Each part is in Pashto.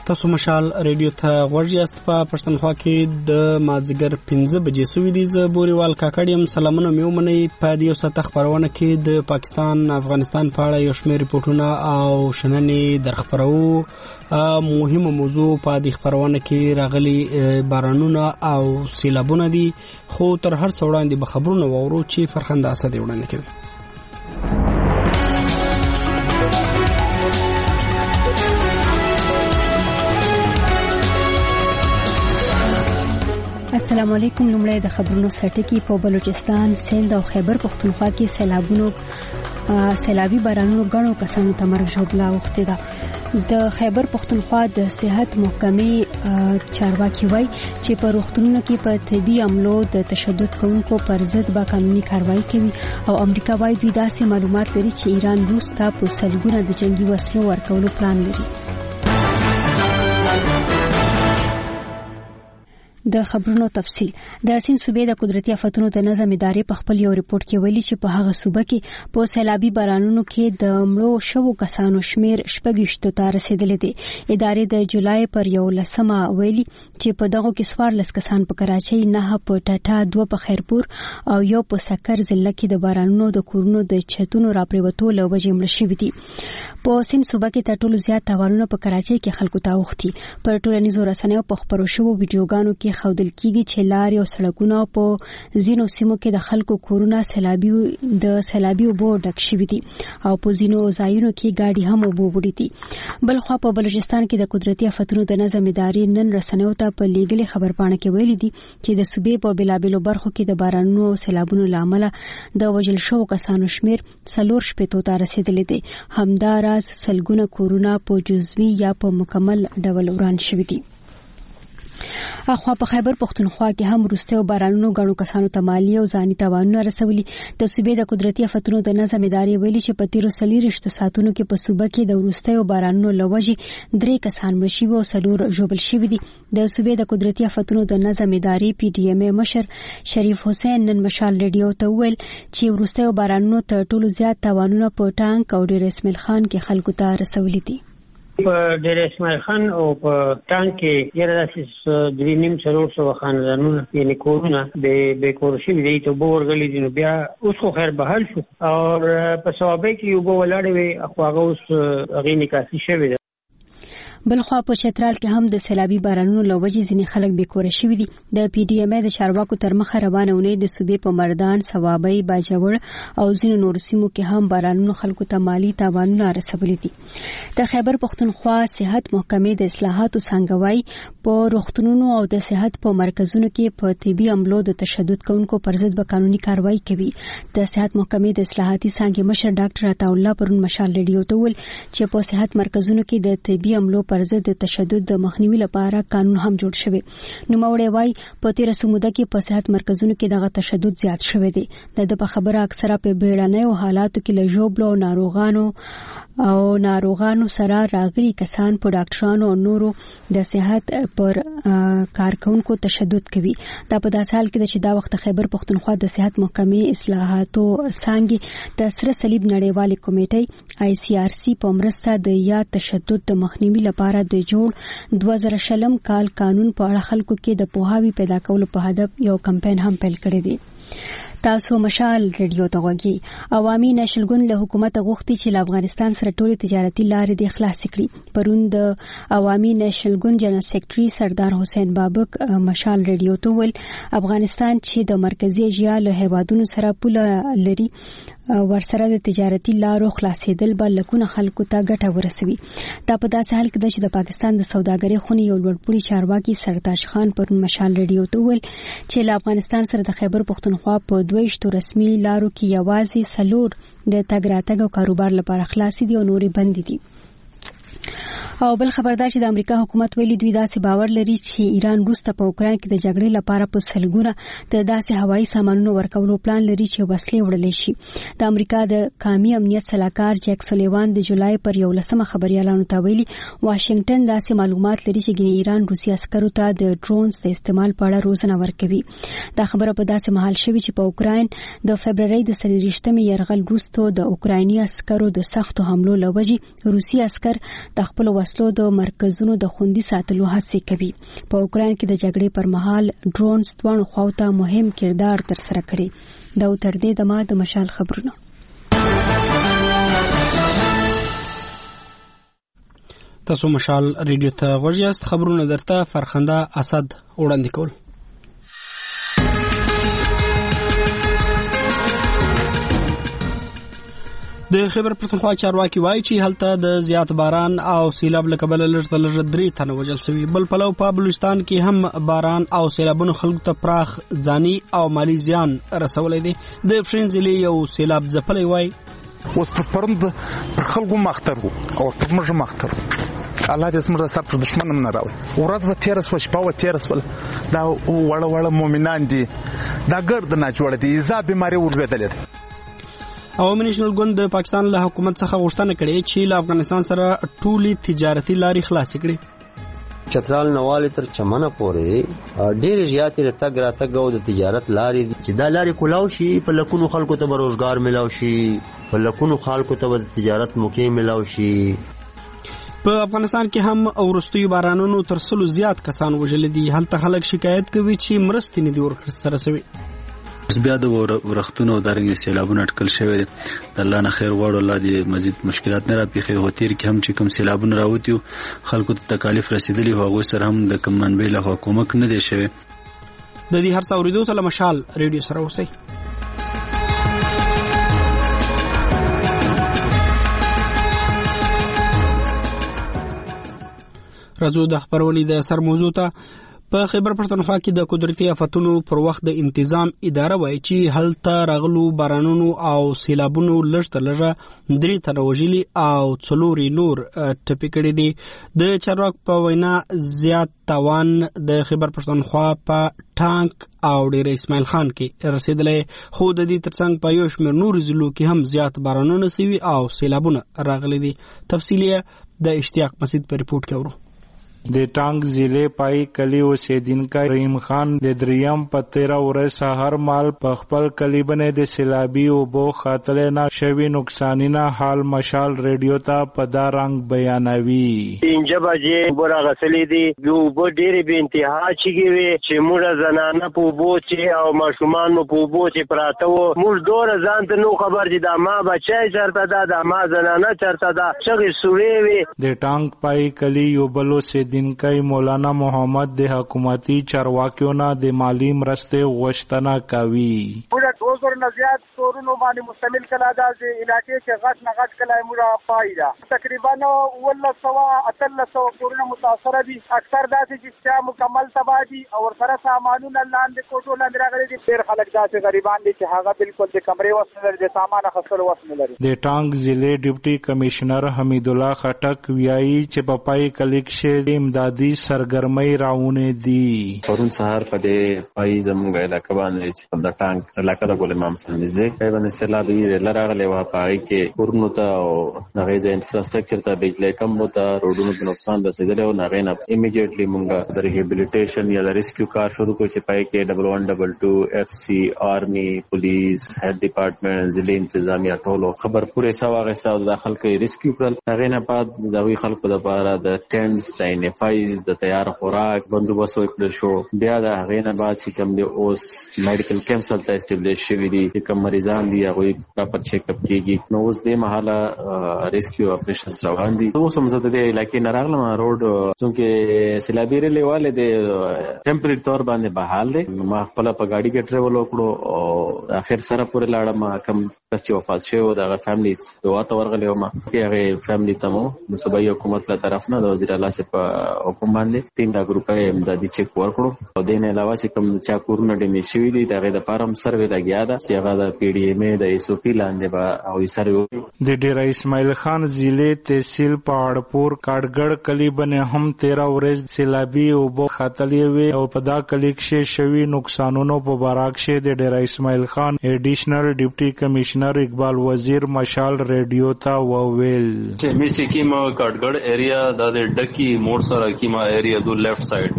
تاسو مشال ریډیو ته غوړ یاست په پښتونخوا کې د مازیګر 15 بجې سوي دي. زه بوريوال کاکړیم. سلامونه مې ومنئ. په دې ساعت خبرونه کې د پاکستان افغانستان په اړه یو شمېر ریپورتونه او شننې درخبرو. مهمه موضوع په دې خبرونه کې راغلي بارانونه او سیلابونه دي، خو تر هر څه وړاندې به خبرونه وورو چې فرخنده اسد وړاندې کوي. السلام علیکم. لومړی د خبرونو سرټکی. په بلوچستان، سند او خیبر پختونخوا کې سیلابي بارانونو غنو کسانو ته مرګ ژوبلا وخته ده. د خیبر پختونخوا د صحت محکمې چارواکي وایي چې په روغتونونو کې په طبي عملو د تشدد کوونکو پر ضد به قانوني کاروایی کوي او امریکا وایي دوی داسې معلومات لري چې ایران روس ته په سلګونه د جنگي وسلو ورکولو پلان لري. د خبرونو تفصیل. د سیند صوبې د قدرتي آفتونو د نظم ادارې په خپل یو ریپورت کې ویلي چې په هغه صوبه کې په سیلابي بارانونو کې د مړو شوو کسانو شمیر 26 ته رسیدلی دی. ادارې د جولای پر 11 ویلي چې په دغه کې 14 کسان په کراچۍ، 9 په ټاټا، 2 په خیرپور او 1 په سکر ضلع کې د بارانونو د کورونو د چتونو راپریوتو له وجې مړه شوي دي. په سیند صوبه کې تر ټولو زیات تاوانونه په کراچۍ کې خلکو ته اوښتي. پر ټولنیزو رسنیو په خبرو شوو ویډیوګانو کې خودل کېږي چې لارې او سړکونه په ځینو سیمو کې د خلکو کورونه د سیلابي اوبو ډک شوي دي او په ځینو ځایونو کې ګاډي هم اوبو وړي دي. بلخوا په بلوچستان کې د قدرتي آفتونو د نظم ادارې نن رسنیو ته په لیږلي خبرپاڼه کې ویلي دي چې د صوبې په بېلابېلو برخو کې د بارانونو او سیلابونو له امله د وژل شوو کسانو شمیر 4 ته رسیدلی دی. همداراز سلګونه کورونه په جزوي یا په مکمل ډول وران شوي دي. اخوا په خیبر پختونخوا کې هم وروستیو بارانونو غنو کسانو ته مالی او ځاني تاوانونه رسولي. د صوبې د قدرتي آفتونو د نظم ادارې ویلي چې په تیرو 40 ساعتونو کې په صوبه کې د وروستیو بارانونو له وجې 3 کسان مړه شوي او 4 ژوبل شوي دي. د صوبې د قدرتي آفتونو د نظم ادارې PDMA مشر شریف حسین نن مشال ریډیو ته ویل چې وروستیو بارانونو تر ټولو زیات تاوانونه په ټانک او ډیر اسماعیل خان کې خلکو ته رسولي دي. په ډیر اسماعیل خان او په ټانک کې یره داسې 3.5 خاندانونه یعنی کورونه به کور شي دی ته بورغلي دي. بیا اوس خو خیر بحال شو او په صوابه کې یو بولاړې وي خو هغه اوس غي نکاسي شوی. بلخوا په چترال کې هم د سیلابي بارانونو له وجې ځینې خلک بیکوره شوي دي. د PDMA د چارواکو تر مخه روانه اونۍ د صوبې په مردان، صوابۍ، باجوړ او ځینو نورو سیمو کې هم بارانونو خلکو ته مالي تاوانونه رسولي دي. د خیبر پختونخوا صحت محکمې د اصلاحاتو څانګه وایي په روغتونونو او د صحت په مرکزونو کې په طبي عملو د تشدد کوونکو پر ضد به قانوني کاروایی کوي. د صحت محکمې د اصلاحاتي څانګې مشر ډاکټر عطاالله پرون مشال ریډیو ته ویل چې په صحت مرکزونو کې د طبي عملو پر ضد د تشدد د مخنیوي لپاره قانون هم جوړ شوی. نوموړی وایي په تیر سموده کې په صحت مرکزونو کې دغه تشدد زیات شوی دی. د په خبره اکثره په بیړنیو حالاتو کې له ژوبلو ناروغانو سره راغلي کسان په ډاکټرانو او نورو د صحت پر کارکونکو تشدد کوي. دا په داسې حال کې چې دا وخت خیبر پختونخوا د صحت محکمې اصلاحاتو څانګې د سره صلیب نړیوالې کمیټې ICRC په مرسته د یا تشدد د مخنیوي لپاره د جوړ 2000 کال قانون په اړه خلکو کې د پوهاوی پیدا کولو په هدف یو کمپاین هم پیل کړی دی. تاسو مشال ریډیو ته غوږی. عوامي نېشنل ګوند له حکومت غوښتي چې له افغانستان سره ټولې تجارتي لارې د خلاص کړي. پرون د عوامي نېشنل ګوند جنرال سیکریټري سردار حسین بابک مشال ریډیو ته ویل افغانستان چې د مرکزی ایشیا له هیوادونو سره پوله لري ورسره د تجارتي لارو خلاصېدل به لکونه خلکو ته ګټه ورسوي. دا په داسې حال کې چې د پاکستان د سوداګرۍ خونې یو لوړپوړي چارواکي سرتاج خان پر مشال ریډیو ته ویل چې له افغانستان سره د خیبر پختونخوا په 22 رسمي لارو کې یوازې 4 د تګ راتګ او کاروبار لپاره خلاصې دي او نورې بند دي. او بل خبردار چې د امریکا حکومت ویلي دوی داسې باور لري چې ایران روس ته په اوکراین کې د جګړې لپاره په سلګونه د داسې هوایي سامانونو ورکولو پلان لري چې وسلې وړلې شي. د امریکا د قومي امنیت سلاکار جیک سلیوان د جولای پر 11 خبريالانو ته ویلي واشنگټن داسې معلومات لري چې ایران روسي عسکرو ته د ډرونز د استعمال په اړه روزنه ورکوي. دا خبره په داسې محل شوی چې په اوکراین د فبرवरी د 23 یرغل وروسته د اوکرایني عسکرو د سختو حملو لوجې روسي عسكر د خپل وسلو د مرکزونو د خوندي ساتلو هڅه کوي. په اوکران کې د جګړې پر مهال ډرونز دوه خواته مهم کردار ترسره کړي. دا تر دې دمه د مشال خبرونه. تاسو مشال ریډیو ته غوږ یاست. خبرونه درته فرخنده اسد وړاندې کول. د خیبر پښتونخوا چارواکي وایي چې هلته د زیات باران او سیلاب له کبله لږ 3 تنه وژل شوي. بل پلو په بلوچستان کې هم باران او سیلابونو خلکو ته پراخ ځاني او مالی زیان رسولی دی. د پښین ضلع یو سیلاب ځپلی وایي اوس پر پرند پر خلکو مختر وو او پر موږ مختر الله دې زموږ سره پر دشمن هم نه راوړي. ورځ به تېره شوه، شپه به تېره شوله. دا وړه مؤمنان دي، دا ګرد ناجوړه دي، ایزا بیماري ورلوېدلې ده. عوامي نېشنل ګوند د پاکستان له حکومت څخه غوښتنه کړې چې له افغانستان سره ټولې تجارتي لارې خلاصې کړي. چترال نواله تر چمنه پورې ډېر زیاتې تګ راتګ او د تجارت لارې چې دا لارې کولاو شي، په لکونو خلکو ته به روزګار ملاو شي، په لکونو خلکو ته به د تجارت موقع ملاو شي. په افغانستان کې هم وروستیو بارانونو تر 100 زیات کسان وژل دي. هلته خلک شکایت کوي چې مرستې نه دي ورسره شوي. بیا د ورختونو او دارنګ سیلابونه اټکل شوی دی. د الله نه خیر غواړو، الله دې مزید مشکلات نه راپېښوي. هو تیر کې هم چې کوم سیلابونه راوتي خلکو ته تکالیف رسیدلی او هغوی سره هم د کوم منبع لخوا کومک نه دی شوی. د دې هر څه اورېدو ته له مشال ریډیو سره اوسئ. راځو د خبرونې د سر موضوع ته. په خیبر پښتونخوا کې د قدرتي آفتونو پر وخت د انتظام اداره وایي چې هلته راغلو بارانونو او سیلابونو لږ تر لږه 3 تنه وژلي او 4 نور ټپي کړي دي. د چارواک په وینا زیات تاوان د خیبر پښتونخوا په ټانک او ډیر اسماعیل خان کې رسیدلی، خو د دې ترڅنګ په یو شمېر نور ضلعو کې هم زیات بارانونه سوي او سیلابونه راغلي دي. تفصیل د اشتیاق مسجد په ریپورت کې اورو. د ټانک ضلع پای کلی اوسیدونکی رحیم خان د دریم په 13 ورځ سحر مال په خپل کلی باندې د سیلابي اوبو خاطر نه شوي نقصانونه حال مشال ریډیو ته په دا رنګ بیانوي. 5 بجې اوبه غسلې دي، اوبه ډېرې بې انتها چیږي وي چې موږ زنانه په اوبو چې او ماشومان مو په اوبو چې پراته وو. موږ دوره ځان ته نو خبر چې دا ما بچی چېرته ده، دا ما زنانه چېرته ده، چغې سوړې وي. د ټانک پای کلی یو بل اوسیدونکی مولانا محمد د حکومتي چارواکیو نه د مالی مرستې غوښتنه کوي. موږ 2000 نه زیات کورونو باندې مشتمل کلا ده چې علاقې کې غټ نه غټ کلا موږ پای ده. تقریبا 1900 کورونه متاثر دي. اکثر داسې چې مکمل تباہ دي او ورسره سامانونه لاندې کوټو لاندې راغلي دي. ډېر خلک داسې غریبان دي چې هغه بالکل د کمرې وس نه لري، د سامان اخیستلو وس نه لري. د ټانک ضلع ډیپټي کمشنر حمید الله خټک ویایي چې په پای کلی کې امدادي سرګرمۍ راوونه دي. پرون سهار په دې پای زموږ علاقه باندې چې د ټانک علاقه د ګل امام سنځي په باندې سیلاب یې لراغله وه. پای کې کورونو ته او هغه ځای انفراستراکچر ته بجلی کم وته، روډونو ته نقصان رسیدلی او هغې نه ایمیډیټلی موږ د ریهیبلیټیشن یا د ریسکیو کار شروع کړو چې پای کې 1122 FC آرمي پولیس هیډ ډپارټمنټ ضلع انتظامیه ټولو خبر پورې سوا غستا او د خلکو ریسکیو کړل. هغې نه بعد د هغوی خلکو لپاره د ټینټس ساینفایز د تیار خوراک بندوبست وکړل شو. بیا د هغې نه بعد چې کوم دی اوس میډیکل کیمپس هلته اسټبلیش شوي دي، چې کوم مریضان دي هغوی پراپر چیک اپ کېږي. نو اوس دې مهاله ریسکیو اپریشنز روان دي. اوس هم زه د دې علاقې نه راغلم. روډ چونکې سیلابي ریلې والې د ټمپرري طور باندې بحال دی. ما خپله په ګاډي کې ټریول وکړو او اخر سره پورې لاړم. کوم کس چې وفات شوی و د هغه فیملي دعا ته ورغلی وم. هغې فیملي ته مو د صوبایي حکومت له طرف نه د وزیر اعلی صاحب په حکم باندې 3 لک روپۍ امدادي چیک ورکړو. او دې نه علاوه چې کوم چا کورونه ډیمیج شوي دي د هغې دپاره هم سروې لګیا ده چې هغه د PDMA د SOP لاندې به هغوی سروې وکړي. د ډېره اسماعیل خان ضلع تحصیل پهاړپور کاټګړ کلي باندې هم 13 ورځ سیلابي اوبه ختلې وې او په دا کلي کښې شوي نقصانونو په باره کښې د ډېره اسماعیل خان ایډیشنل ډیپټي کمشنر اقبال وزیر مشال ریډیو ته وویل چې میسي کیما کاټګړ ایریا د ډکی موړ سره کیما ایریا دو لیفټ سایډ مونږ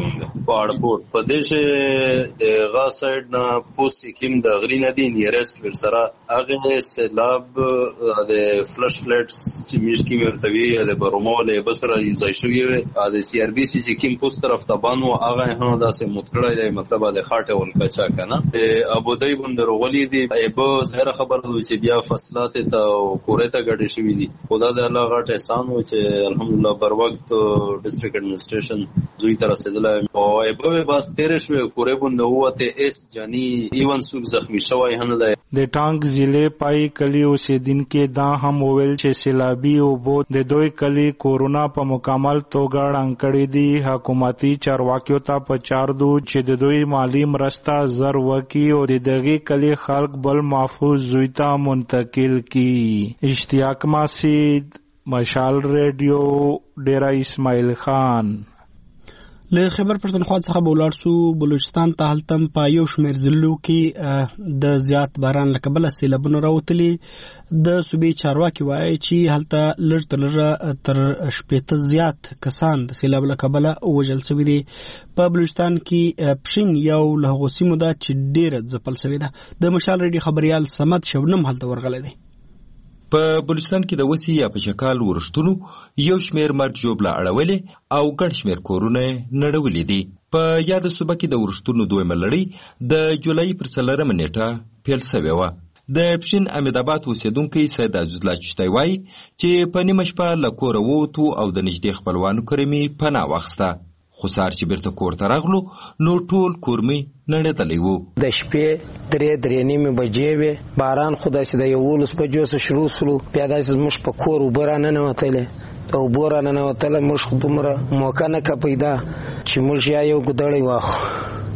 پاړپور په دې د غا سایډ نه پوسټ کیم د غری ندی نیرست ورسره هغه سیلاب د فلش فلټس چې میشکی ورتوی د برومول بسره یوزای شوی د سی آر بي سی چې کیم پوسټ طرف ته بانو هغه هم داسې متکړه دی مطلب د خاطه ولکچا کنه ابو دای بندر ولی دی به زهره خبره چې بیا فصلات ته کورته غړي شوی دي خدا د الله غټ احسان و چې الحمدلله بر وخت ډیسټریکټ ایڈمنسټریشن زوی تر رسیدله او به باس تیر شو کوره بند هوته اس جانی ایون سوق زخمی شوی هنه د ټانک ضلع پای کلی اوسیدونکو دا هم وویل چې سیلابي اوبو د دوی کلی کورونا په مکمل توګه ړنګ دي حکومتي چارواکیو ته په چار دو چې د دوی مالی مرسته زر وکي او د دغه کلی خلک بل محفوظ زوی ته منتقل کی. اشتیاق ماسید، مشال ریډیو، ډیرا اسماعیل خان. له خیبر پښتونخوا څخه بولاړ سو بلوچستان ته هلتم په یو شمېر ضلعو کې د زیات باران له کبله سیلابونه راوتلي. د صوبې چارواکي وایي چې هلته لږ تر لږه تر 80 زیات کسان د سیلاب له کبله وژل شوي دي. په بلوچستان کې پښین یو له هغو سیمو ده چې ډېره ځپل شوې ده. د مشال ریډیو خبریال صمد شبنم هلته ورغلی دی. په بلوچستان کې د وسی یا په شکال ورشتونو یو شمیر مرګ جوړه اړولې او ګڼ شمیر کورونه نړولې دي. په یاد صوبه کې د ورشتونو دویمه لړۍ د جولای پر 4 نیټه پیل شوې و. د پښین امیدآباد اوسیدونکو سید عزیزالله چشتی وایي چې په نیمه شپه له کوره ووتو او د نږدې خپلوانو کره مې پناه واخیسته. خو سهار چې بیرته کور ته راغلو نو ټول کور مې نړېدلی و. د شپې 3:30 بجې وې. باران خو داسې د 11 بجو څخه شروع سلو. بیا داسې زموږ په کور اوبه راننوتلې او اوبه راننوتله. موږ دومره موقع نه پیدا چې موږ یا یو ګدړی واخو.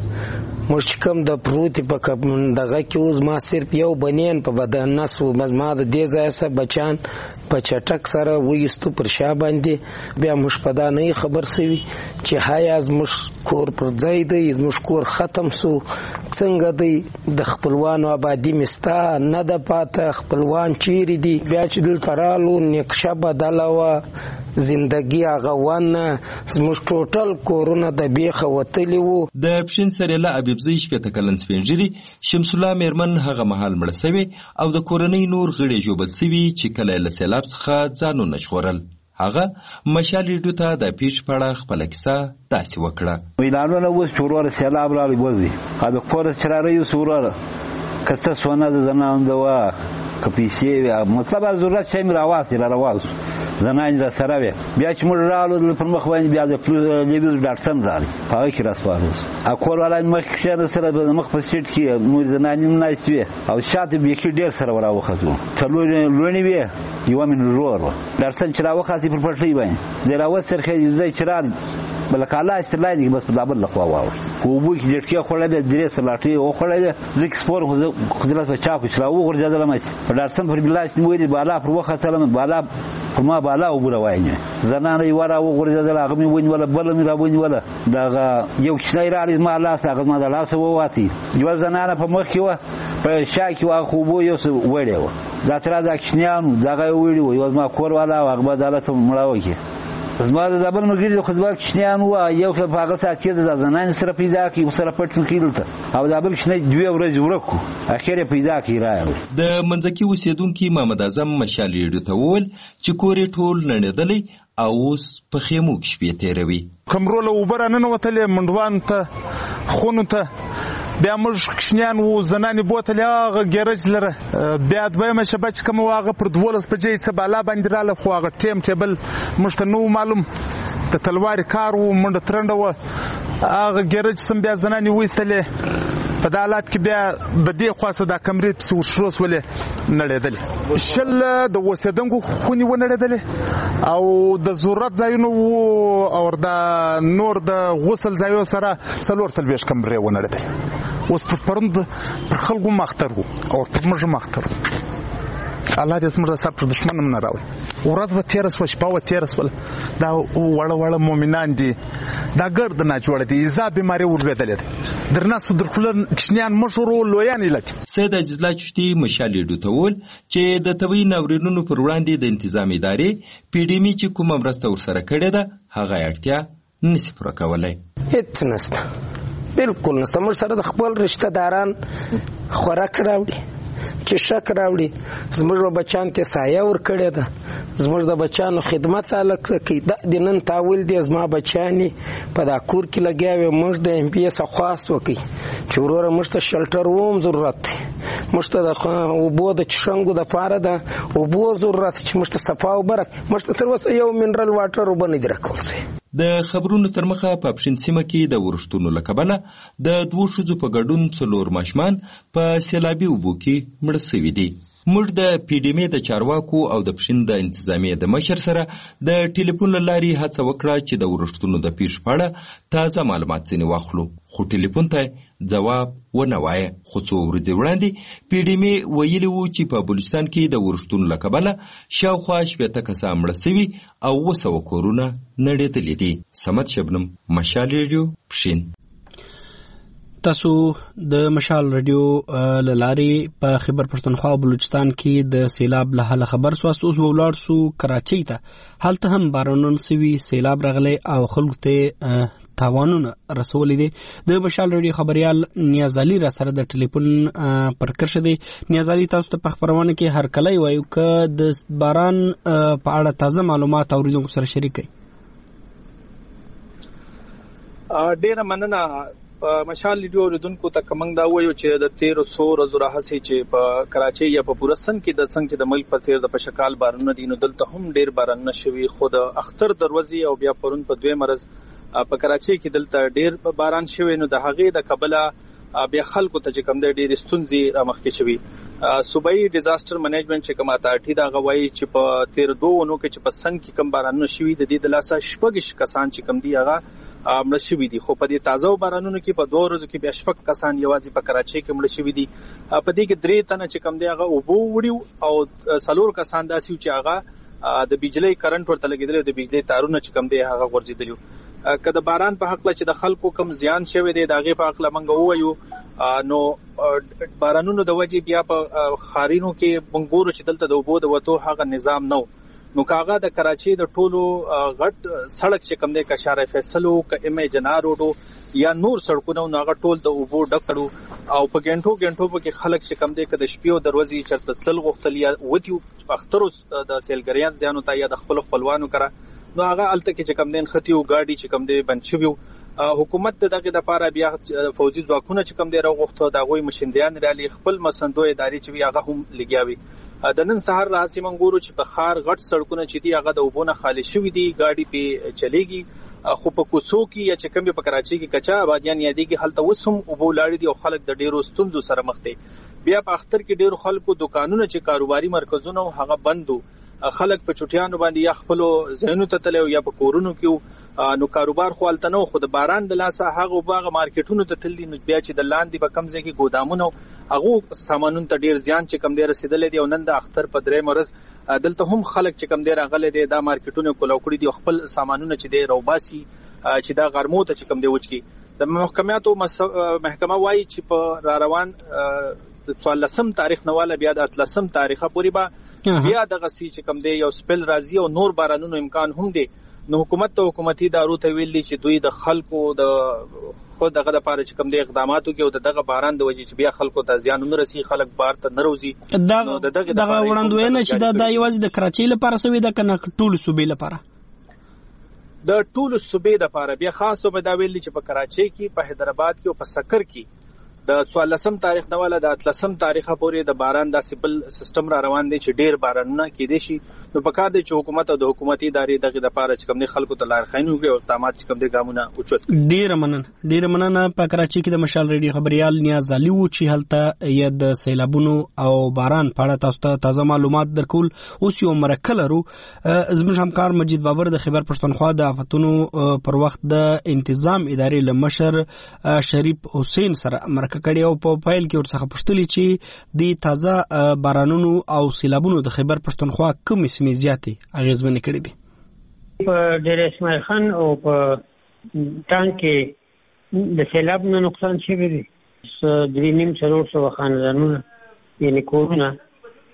موږ چې کوم د پروتې په دغه کې اوس ما صرف یو بنین په بدن نس و. ما د دې ځای سره بچان په چټک سره وایستو پر شا باندې. بیا موږ په دا نه خبر سوي چې هایا زموږ کور پر ځای دی، زموږ کور ختم سو. څنګه دی د خپلوانو آبادي مستا نه د پاته، خپلوان چیرې دي. بیا چې دلته رالو نقشه بدله وه، زندگی هغه ونه زموږ ټوټل کورونه د بیخه وتلي وو. د پښین سریله ابيبزي شپته کلن سپینجری شمس الله میرمن هغه مهال مړ شوی او د کورنۍ نور غړي جوبل شوی چې کله له سیلاب څخه ځانونه شخورل. هغه مشال ریډیو ته د پیښ په اړه خپل کیسه داسې وکړه. ویلانونه اوس چورور سیلاب راغلی وځي دا کور چراره یو سوراره کته سونه د زنانده وا کپیسې مطلب ضرورت چې مې راواسي را راواسو زنان را سره وي. بیا چې موږ راغلو په مخ باندې بیا د لیویز ډاکټر راغی هغه کې راسپاروس اکور ولا مخ کې سره د مخ په سیټ کې موږ زنان نه نایسوي او شاته به کې ډیر سره وراوخته څلور لونی وي یو من رور ډاکټر چې راوخته په پټلې باندې زرا وسر خې زې چرار بل کاله استلای بس په دابل لخوا واو کوبو کې ډټکه خړل د درې سلاټي او خړل زک سپور خدلات په چاکو شراو ورجادل مې په ډاکټر پر بلاس نیولې بالا پر وخت سلام بالا ما بالا وګړه وایي زنانه یواره ورجادل هغه مې ونی ولا بل مې را ونی ولا دا یو شنای راځي ما لاس هغه ما د لاس وواتي یو زنانه په مخ کې و په شاکي وا خوبو یو وړي و دا تر دا کښنیانو دا وړي یو ما کور والا هغه عدالت مړاوي کې زما د دبل مګری خو ځواک شنیان و یو څه په هغه ساتي د زنان سره پیدا کی سره پټ کیلته او دبل شنی دوی ورځ ورکو اخیره پیدا کی راغی. د منځکی اوسیدونکو محمد اعظم مشال ریډیو ته وویل چې کورې ټول نړېدلی او اوس په خیمو کې شپې تیروي. کمرول وبره نن وتلې منډوان ته خونو ته بیا موږ کښنیان وو زنانې بوتلې هغه ګیرج لره بیا دویمه شپه چې کوم هغه پر 12 بجې څه بالا باندې راله خو هغه ټیم ټیبل موږ ته نو معلوم د تلواري کار وو منډه ترنډه وه هغه ګیرج سم بیا زنانې ویستلې په دا حالات کې بیا د دې خواڅه دا کمرې پسې ورشروس ولې نړېدلې شل د اوسېدونکو خونې ونړېدلې او د ضرورت ځایونه وو او د نور د غسل ځایو سره 40 کمرې ونړېدلې. اوس پرند پر خلکو مختر وو او پر موږ مختر وو. الله دې زموږ سره پر دشمن هم نه راوړي. ورځ به تېره شوه شپه به تېره شوله دا وړه وړه مؤمنان دي دا ګرد ناجوړه دي ایزا بیماري ورلوېدلې ده درناستو در خوله کښنیان مشر وو لویان علت. سید عزیزالله چشتي مشال ریډیو ته وویل چې د طبیعي ناورینونو پر وړاندې د انتظام ادارې پی ډي مي چې کومه مرسته ورسره کړې ده هغه اړتیا نسی پوره کولی. هیڅ نشته، بالکل نشته. موږ سره د خپل رشته داران خوراک راوړي چې شک راوړي، زموږ بچیان ته سایه ورکړې ده، زموږ د بچیانو خدمت هلکه کوي. د نن تاول دی زما بچیانې په دا کور کې لګیا وي. موږ د ایم پی ایس خواست وکړي چې وروره موږ ته شلټر وم ضرورت دی، موږ ته د اوبو د چشنګو دپاره د اوبو ضرورت چې موږ ته صفا اوبه راکړي. موږ ته تر اوسه یو منرل واټر اوبه نه دي راکول شوي. د خبرونو تر مخه په پښین سیمه کې د ورښتونو له کبله د 2 ښځو په ګډون 4 ماشومان په سیلابي اوبو کې مړه شوي دي. موږ د پی ډي ام د چارواکو او د پښین د انتظامیې د مشر سره د ټلیفون له لارې هڅه وکړه چې د ورښتونو د پیښو په اړه تازه معلومات ځینې واخلو، خو ټلیفون ته ځواب ونه وایه. خو څو ورځې وړاندې پی ډي ام ویلي وو چې په بلوچستان کې د ورښتونو له کبله شاوخوا 80 کسان مړه شوي او 200 کورونه نړېدلي دي. صمد شبنم، مشال ریډیو، پښین. تاسو د مشال رادیو لاري په خیبر پښتونخوا او بلوچستان کې د سیلاب له حاله خبر سواست. اوس ولاړ سو کراچۍ ته، هلته هم بارانونه سوي، سیلاب راغلی او خلکو ته تاوانونه رسولي دي. د مشال رادیو خبريال نیاز علي را سره د ټلیفون پر کرشه دي. نیاز علي، تاسو ته په خبرونه کې هر کله وایو که د باران په اړه تازه معلومات اوریدونکو سره شریک کړئ. ډیره مننه. مشال ریډیو اوریدونکو ته کومنګ دا وایو چې د 1300 ورځو راهسي چې په کراچۍ یا په پورستان کې د څنګه چې د ملک په څیر د پشکال بارانونه دي، نو دلته هم ډیر بارانونه شوي. خو د اختر دروازې او بیا پرون په 2 مرز په کراچۍ کې دلته ډیر باران شوی، نو د هغې د قبله بیا خلکو ته چې کوم د ډیر ستونزې رامخکې شوي. صوبایي ډیزاستر منیجمنت چې کوم اتارټي دا غوايي چې په 13 ونو کې چې په سن کې کوم بارانونه شوي، د دې د لاسه 6 کسان چې کوم دی هغه مړه شوي دي. خو په دې تازه بارانونو کې په 2 ورځو کې بیا 6 کسان یوازې په کراچۍ کې مړه شوي دي. په دې کې 3 تنه چې کوم دی هغه اوبو وړي او 4 کسان داسې چې هغه د بجلی کرنٹ ورته لګیدل، د بجلی تارونه چې کوم دی هغه غورځیدل. که د باران په حق له چې د خلکو کم زیان شوی دی دغه په حق له منګ وایو، نو بارانونو د وجې بیا په خارینو کې بنګورو چې دلته د اوبو د وته هغه نظام نو کاغه د کراچۍ د ټولو غټ سړک چې کوم دی کشاره فیصلو ک ام جنا روډو یا نور سړکونو هغه ټول د اوبو ډکړو او په ګنټو په کې خلک چې کوم دی ک د شپې او دروازې چرته تل غختل یا وتی اخترو د سیلګریان ځانو ته یا د خپلوانو کرا، نو هغه الته کې چې کوم دین خطیو گاډي چې کوم دی بنچوي. حکومت دغه د لپاره بیا فوجي ځواکونه چې کوم دی راغوښته د غوي مشنديان رالي خپل مسندو ادارې چې هغه هم لګیاوي. د نن سحر راځي منګورو چې په خار غټ سړکونه چې دی هغه د وبونه خالي شوې دي، گاډي په چلےږي. خو په کوڅو کې یا چې کوم په کراچۍ کې کچا آبادیان یادېږي هلته وسم وبو لاړې دي او خلک د ډیرو ستونزو سره مخ دي. بیا په اختر کې ډیرو خلکو دکانونه چې کاروباري مرکزونه هغه بندو، خلک په چټیانو باندې یا خپل ځینو ته تلو یا په کورونو کې، نو کاروبار خو الته نو خو د باران د لاسه هغه باغ مارکیټونو ته تللی، نو بیا چې د لاندې په کم ځای کې ګودامونو هغه سامانونو ته ډیر زیان چې کم دی رسیدلې دی. او نن د اختر په 3 مرز دلته هم خلک چې کم دی راغلي دي د مارکیټونو کولاو کړی دي خپل سامانونه چې دی روباسي چې دا غرمو ته چې کم دی وچ کی. د محکمه وایي چې په را روان د 14 تاریخ نواله بیا د 13 تاریخه پورې با بیا د غسی چې کم دی یو سپل راځي او نور بارانونو امکان هم دی. نو حکومت ته حکومتي دارو ته ویلي چې دوی د خلکو د خو دغه د پاره چې کم دی اقداماتو کې او دغه باران د وجې چې بیا خلکو ته زیان نه رسي، خلک بار ته نه روزي. دغه وړاندوینه چې دا یوازې د کراچۍ لپاره سوي ده کنه ټول صوبې لپاره؟ د ټول صوبې لپاره. بیا خاصو په دا ویلي چې په کراچۍ کې، په حیدرآباد کې او په سکر کې د 14 تاریخ نواله د 13 تاریخه پورې د باران د سیبل سیستم را روان دي چې ډیر بارانونه کېدي شي. نو پکار دی چې حکومت او د حکومتي ادارې دغه د پاره چې کوم نه خلکو ته لار خاين وي او اقدامات چې کوم دي ګامونه اوچت. ډیر مننه. په کراچۍ کې د مشال ریډیو خبريال نیاز علي وو چې هلته یې د سیلابونو او باران په اړه تاسو ته تازه معلومات درکول. اوس یو مرکه لرو. زموږ همکار مجید بابر د خیبر پښتونخوا د آفتونو پر وخت د انتظام ادارې لمشر شریف حسین سره کړي او په فایل کې ورڅخه پوښتلې چې د تازه بارانونو او سیلابونو د خیبر پښتونخوا کومې سیمې زیاتې اغیزمنې کړې دي. په ډېر اسماعیل خان او په ټانک کې د سیلاب نه نقصان شوی دی. 3.5 خاندانونه یعنی کورونه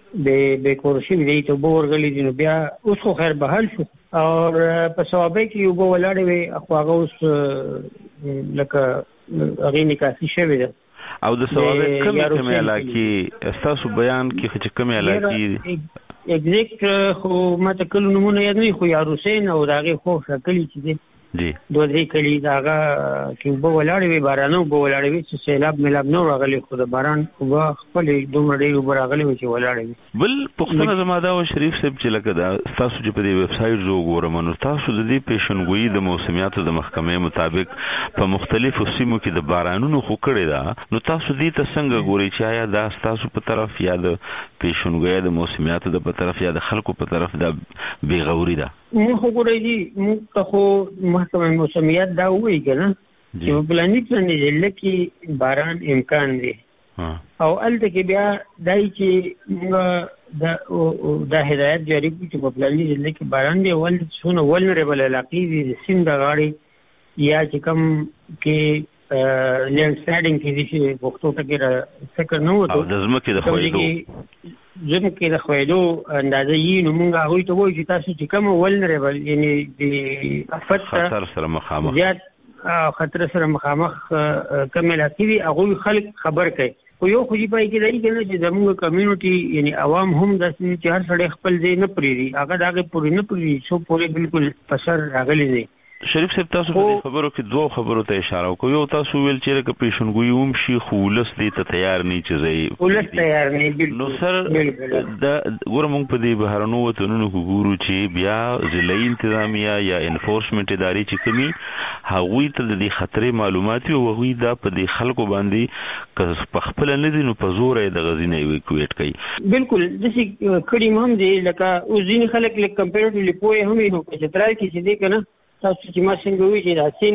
به کورشي دی ته بورغلي دي نو بیا اوس خو خیر بحال شو او په صوابه کې یو بولاړې وي خو هغه اوس لکه هغه نکاسي شوی ده او د صوابه کومه علاقې تاسو بیان کې چې کومه علاقې اگزیکټ خو ماته کله نمونه یاد نه خو یا حسین او داغه خو شکلی چې دي جی دوه درې کلی داغه کې به ولاړې وي بارانو به ولاړې وي چې سیلاب ملاب نو راغلي خو د باران خو خپل دومره ډېر راغلي وي چې ولاړې وي بل پښتنه زماده او شریف صاحب چې لکه دا تاسو چې په دې ویب سټ زو ګورم نو تاسو د دې پیشنګوئی د موسمیاتو د محکمې مطابق په مختلفو سیمو کې د بارانونو خو کړی دا نو تاسو دې ته څنګه ګورئ چې آیا دا تاسو په طرف یا د پیشنګوئی د موسمیاتو د په طرف یا د خلکو په طرف دا بیغوري ده مو خو ګورئ دي مو ته خو محکمه موسمیات دا وایي کنه چې په پلانیک باندې ضلع کې باران امکان دی او الته کې بیا دای چې موږ دا هدایت جاری کړو چې په پلانیک ضلع کې باران دی ول څونه ولنریبل علاقې دي سیند غاړي یا چې کوم کې لینډ سلایډینګ کې دي چې وختو ته کې فکر نه وته او د ځمکې د خوېدو اندازه یې نو موږ هغه ته وایو چې تاسو چې کوم ولنریبل یعنی د خطر سره مخامخ زیات خطر سره مخامخ کوم علاقې دي هغه خلک خبر کوي خو یو خو دې پای کې دی کنه چې زموږ کمیونټي یعنی عوام هم د چې هر سړی خپل ځای نه پریږي هغه دغه پوری نه پریږي څو پوری بالکل پسر راغلي دي شریف صاحب تاسو په خبرو کې دوه خبرو ته اشاره وکړو یو تاسو ویل چې که پیشنګوئی هم شي خو ولس دې ته تیار نه چې ځای ولس تیار نه نو سر دا ګورم په دې بهرنو وطنونو کې ګورو چې بیا ضلعي انتظامیه یا انفورسمنت ادارې چې کومي هغوی ته د خطرې معلومات او هغوی دا په دې خلکو باندې په خپل نه دي نو په زور یې د غزینې ایویکویټ کوي بالکل دسی کړي هم دي لکه او ځین خلک لکه کمپیریټیولی پوهه هم نو چې ترای کې چې دې کنه تاسو چې ما څنګه وی چې راسین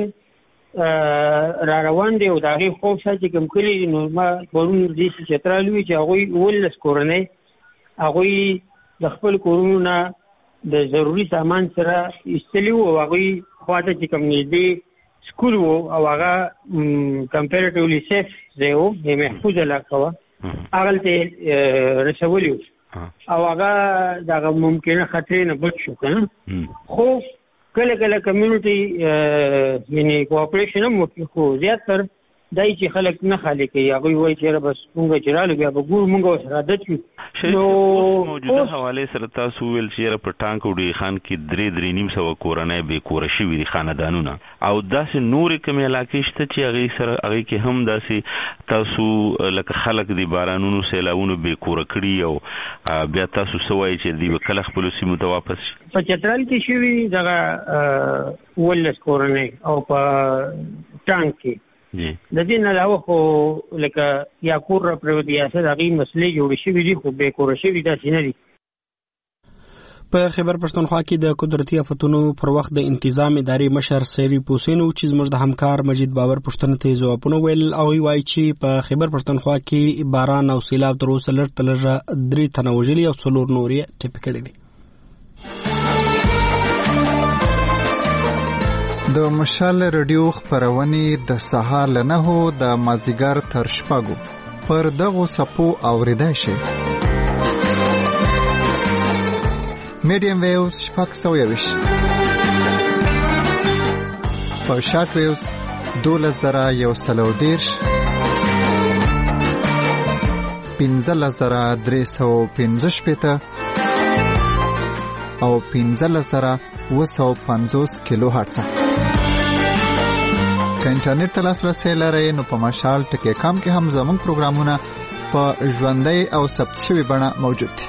را روان دی او دغه خوب چې کوم کلی نو ما ورون دي چې ترالوي چې هغه ولس کورنۍ هغه د خپل کورونو د ضروری سامان سره استلیو او هغه خواته چې کوم نږدې سکول وو او هغه کمپیریټیولی سیف زیو محفوظ علاقه و هغه ته رسولیو او هغه دغه ممکنه خطر نه بچ شو کنه خو کله کله کمیونټي یعنی کوآپریشن هم خو زیاتره دای چې خلک نه خالي کوي هغه وایي چې بس موږ چرالو بیا به ګور موږ سره عادت شو نو موجوده حواله سره تاسو ویل چې په ټانک وډي خان کې 3.5 کورنۍ به کورشي وی خاندانونه او داسې نور کوم علاقې شته چې هغه سره هغه کې هم داسې تاسو لکه خلک دی بارانونو سیلاونو به کور کړی او بیا تاسو سوای چې دی کله خپل سیمو ته واپس په چترال کې شوی دغه ولس کورنۍ او په ټانک کې د دې نه علاوه خو لکه یا کور پروت یا څه دغه مسلې جوړ شي دي خو به کور شي دا سینه دي په خیبر پښتونخوا کې د قدرتي آفتونو پر وخت د انتظام ادارې مشر سری پوسینو چې زموږ د همکار مجید باور پښتنه ته ځوابونه ویل او وایي چې په خیبر پښتونخوا کې باران او سیلاب تر اوسه لږ تلږه 3 تنه وژلي او 4 نور یې ټپي کړي دي د مشال رادیو خبرونه د سهار له 9 د مازیګر تر شپږو پر دغه سپو اوریدای شي میډیم ویوز شپږ 120 په شارټ ویوز 2110 15315 او 15750 کیلو هرتز که انټرنیټ ته لاسرسی لرئ نو په مشال ټکی کام کې هم زموږ پروګرامونه په ژوندۍ او ثبت شوي بڼه موجود دي.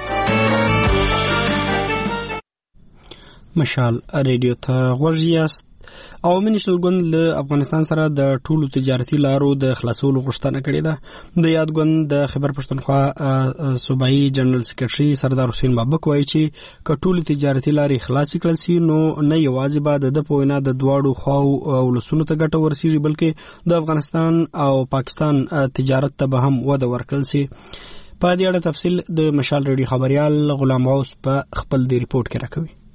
مشال ریډیو ته غوږ یاست. عوامي نېشنل ګوند له افغانستان سره د ټولو تجارتي لارو د خلاصولو غوښتنه کړې ده. د یاد ګوند د خیبر پښتونخوا صوبایي جنرال سکرټري سردار حسین بابک وایي چې که ټولې تجارتي لارې خلاصې کړل شي نو نه یوازې به د په وینا د دواړو خواو ولسونو ته ګټه ورسیږي بلکې د افغانستان او پاکستان تجارت ته به هم وده ورکړل شي. په دې اړه تفصیل د مشال ریډیو خبريال غلام غوث په خپل دی ریپورت کې راکوي.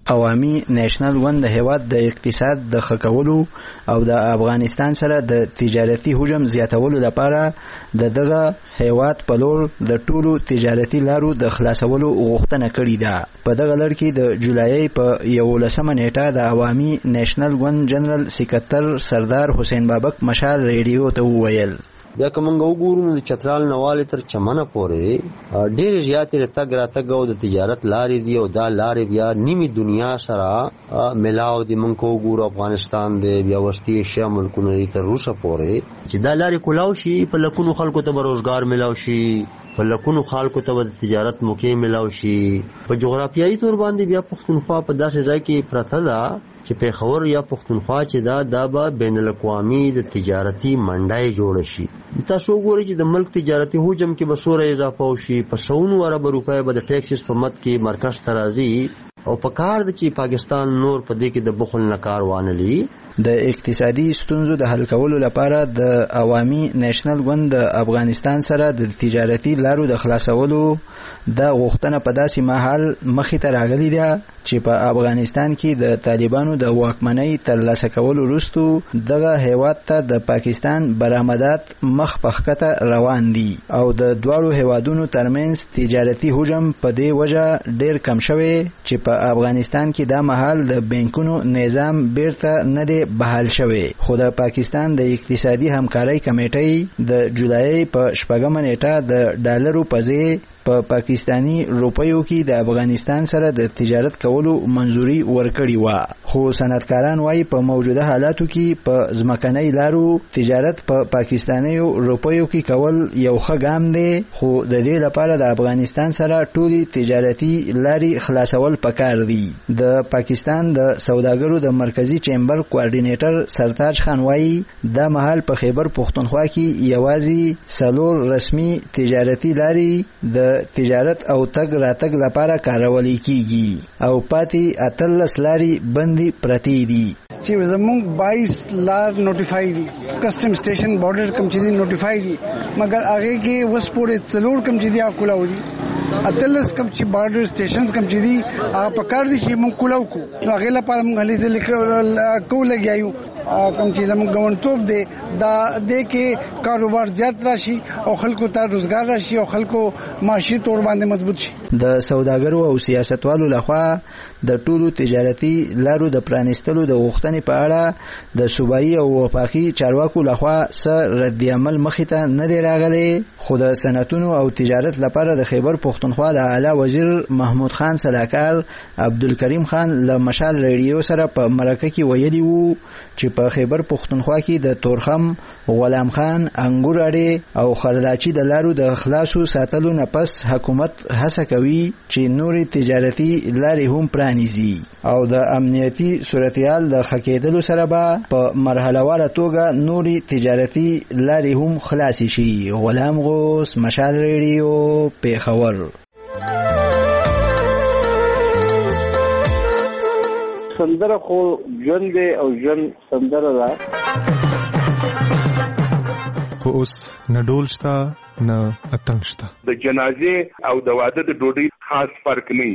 عوامي نېشنل ګوند د هیواد د اقتصاد د ښه کولو او د افغانستان سره د تجارتي حجم زیاتولو لپاره د دغه هیواد په لور د ټولو تجارتي لارو د خلاصولو غوښتنه کړې ده. په دغه لړ کې د جولای په 11 نیټه د عوامي نېشنل ګوند جنرال سکرټر سردار حسین بابک مشال ریډیو ته وویل بیا که موږ وګورو نو د چترال نواله تر چمنه پورې ډېر زیاتې تګ راتګ او د تجارت لارې دي او دا لارې بیا نیمه دنیا سره ملاو دي. موږ وګورو افغانستان دی بیا وسطي ایشیا ملکونه تر روسه پورې چې دا لارې کولاو شي په لکونو خلکو ته روزګار ملاو شي په لکونو خلکو ته د تجارت موقع ملاو شي. په جغرافیایي تور باندې بیا پښتونخوا په داسې ځای کې پرته ده چې پیښور یا پښتونخوا چې دا به بین الاقوامي د تجارتي منډای جوړ شي. تاسو وګورئ چې د ملک تجارتي حجم کې به سوره اضافه وشي په 100 ارب روپۍ به د ټیکسز په مد کې مرکز ترازی او په کار د چې پاکستان نور په دې کې د بخل نکار وانلی. د اقتصادي ستونزو د حل کولو لپاره د عوامي نېشنل ګوند د افغانستان سره د تجارتي لارو د خلاصولو د غوښتنه په داسې مهال مخې ته راغلي ده چې په افغانستان کې د طالبانو د واکمنۍ ترلاسه کولو وروسته دغه هیواد ته د پاکستان برآمدات مخ په ښکته روان دي او د دواړو هیوادونو ترمنځ تجارتي حجم په دې وجه ډیر کم شوی چې په افغانستان کې دا مهال د بانکونو نظام بیرته نه دی بحال شوی. خو د پاکستان د اقتصادي همکارۍ کمیټې د جولای په 4 نیټه د ډالرو په ځای په پاکستانی روپیو کې د افغانستان سره د تجارت کولو منځوري ورکړی و. خو صنعتکاران وايي په موجوده حالاتو کې په ځمکنۍ لارو تجارت په پاکستانی روپیو کې کول یو ښه ګام دی خو د دې لپاره د افغانستان سره ټولي تجارتي لارې خلاصول پکار دي. د پاکستان د سوداګرو د مرکزی چیمبر کوارډینیټر سرتاج خان وايي دا مهال په خیبر پښتونخوا کې یوازې 4 رسمي تجارتي لارې د تجارت او تګ راتګ لپاره کارول کیږي او پاتې 18 لارې بندي پرتی دي. چې زموږ 22 لار نوټیفای دي کسٹم سټیشن بارډر کم چې دي نوټیفای دي مګر هغه کې وس پورې څلور کم چې دي اکولاو دي اتلس کم چې بارډر سټیشنز کم چې دي هغه پکار دي چې موږ کولاو کو نو هغه لپاره موږ هلي ځل کو لګیایو کم چې زموږ ګوندټوب دی دا د کې کاروبار زیات راشي او خلکو ته روزګار راشي او خلکو معاشي تور باندې مضبوط شي. د سوداګرو او سیاستوالو لخوا د ټولو تجارتي لارو د پرانیستلو د غوښتنې په اړه د صوبایي او وفاقي چارواکو لخوا سره رد عمل مخې ته نه دی راغلی. خو د صنعتونو او تجارت لپاره د خیبر پښتونخوا د اعلی وزیر محمود خان سلاکار عبدالکریم خان له مشال ریډیو سره په مرکه کې ویلي وو چې په خیبر پښتونخوا کې د تورخم غلام خان انګور اړې او خرداچی د لارو د خلاصو ساتلو نه پس حکومت هڅه کوي چې نوري تجارتي لارې هم پرانیزي او د امنیتي صورتحال د خکېدلو سره به په مرحله واره توګه نوري تجارتي لارې هم خلاص شي. غلام غوث مشال ریډیو پیښور. سندره خو ژوند دی او ژوند سندره ده خو اوس نه ډول شته نه اتڼ شته. د جنازې او د واده د ډوډۍ خاص فرق نه.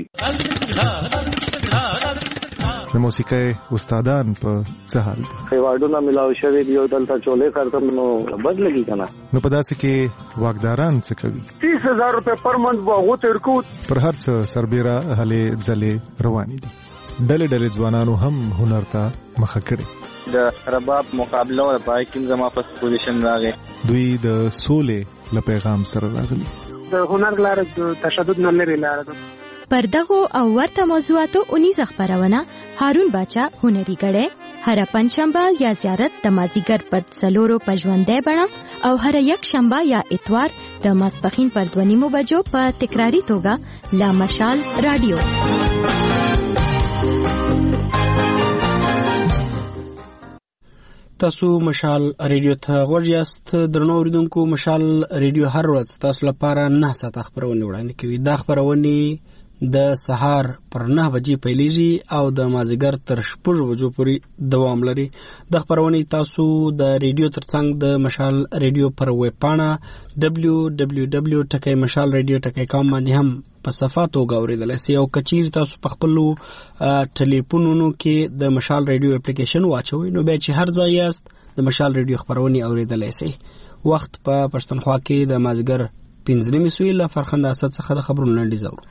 د موسیقۍ استادان په څه حال دي؟ ایوارډونه ملاو شوي دي او دلته چولې خرڅم نو بد لګي کنه. نو په داسې کې واکداران څه کوي؟ 30,000 روپے پر منث واغو تر کو پر هر څه سربېره هلې ځلې روانې دي. ډلې ډلې ځوانانو هم هنر ته مخه کړې. د رباب مقابله او پای کې زما په پوزیشن راغی. دوی د سولې له پیغام سره راغلي. د هنر لار د تشدد نه لري لار ده. پر دغه او ورته موضوعاتو اونیزه خبرونه هارون باچا هنري غړې هر پنځشنبه یا زیارت د مازیګر پر څلورو پژوندې بڼه او هر یک شنبه یا اتوار د ماسپخین پر 2:30 بجو په تکراری توګه لا مشال رادیو. تاسو مشال ریډیو ته غوږ یاست. درنو اوریدونکو، مشال ریډیو هر ورځ تاسو لپاره 9 ساعته خبرونه وړاندې کوي. دا خبرونه د سهار پر 9 بجې پیلیږي او د مازیګر تر 6 بجو پورې دوام لري. د خبرونې تاسو د ریډیو ترڅنګ د مشال ریډیو پر ویب پاڼه www.mashalradio.com باندې هم په صفه توګه اوریدلای شئ. او کچیر تاسو په خپل ټلیفونونو کې د مشال ریډیو اپلیکیشن واچوئ نو بیا چې هر ځای یاست د مشال ریډیو خبرونه اوریدلای شئ. وخت په پښتونخوا کې د مازیګر 15 سوی له فرخنده اسد څخه د خبرونو لنډیز اورو.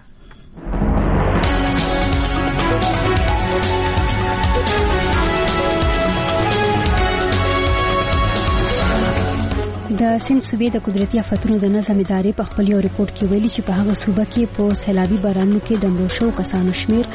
د سند صوبې د قدرتي آفتونو د نظم ادارې په خپل یو ریپورت کې ویلي چې په هغه صوبه کې په سیلابي بارانونو کې د مړو شوو کسانو شمیر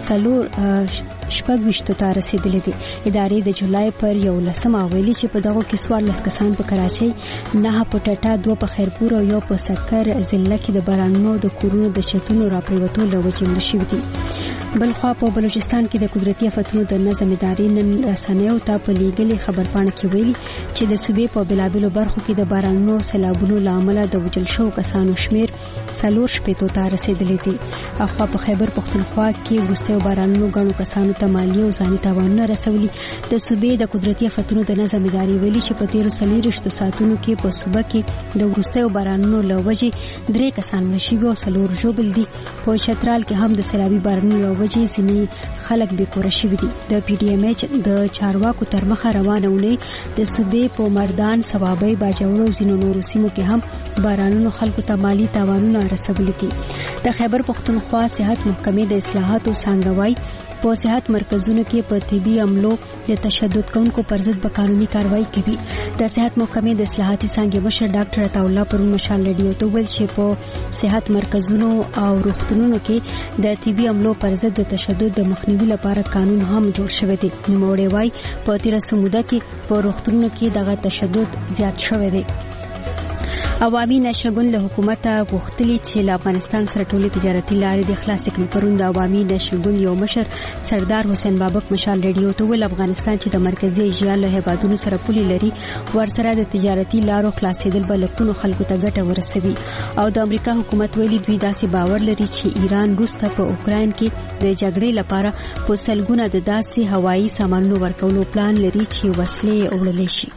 26 ته رسیدلی دی. ادارې د جولای پر 11 ویلي چې په دغه کې 14 کسان په کراچۍ، 9 په ټټا، 2 په خیرپور او 1 په سکر ضلع کې د بارانونو د کورونو د چتونو راپریوتو له وجې مړه شوي دي. بلخوا په بلوچستان کې د قدرتي آفتونو د نظم ادارې نن رسنیو ته په لیږلي خبرپاڼه کې ویلي چې د صوبې په بېلابېلو برخو کې د بارانونو سیلابونو له امله د وژل شوو کسانو شمیر 4 ته رسیدلی دی. اخوا په خیبر پښتونخوا کې وروستیو بارانونو ګڼو کسانو ته مالي او ځاني تاوانونه رسولي. د صوبې د قدرتي آفتونو د نظم ادارې ویلي چې په تیرو 24 ساعتونو کې په صوبه کې د وروستیو بارانونو له وجې 3 کسان مړه شوي او 4 ژوبل دي. په چترال کې هم د سیلابي بارانونو له وجې ځینې خلک بې کوره شوي دي. د پی ډي ایم ایچ د چارواکو تر مخه روانه اونۍ د صوبې په مردان، صوابۍ، باجوړ او ځینو نورو سیمو کې هم بارانونو خلکو ته مالي تاوانونه رسولي دي. د خیبر پښتونخوا صحت محکمې د اصلاحاتو څانګه وايي په صحت مرکزونو کې په طبي عملو د تشدد کوونکو پر ضد به قانوني کاروایی کوي. د صحت محکمې د اصلاحاتي څانګې مشر ډاکټر عطاالله پرون مشال ریډیو ته وویل چې په صحت مرکزونو او روغتونونو کې د طبي عملو پر ضد د تشدد د مخنیوي لپاره قانون هم جوړ شوی دی. نوموړی وايي په تیره موده کې په روغتونونو کې دغه تشدد زیات شوی دی. عوامي نېشنل ګوند له حکومت غوښتلي چې له افغانستان سره ټولې تجارتي لارې د خلاص کړي. پرون د عوامي نېشنل ګوند یو مشر سردار حسین بابک مشال ریډیو ته ویل افغانستان چې د مرکزي ایشیا له هیوادونو سره پولې لري ورسره د تجارتي لارو خلاصېدل به لکونو خلکو ته ګټه ورسوي. او د امریکا حکومت ویلي دوی داسې باور لري چې ایران روس ته په اوکراین کې د جګړې لپاره په سلګونه د داسې هوایي سامانونو ورکولو پلان لري چې وسلې وړلې شي.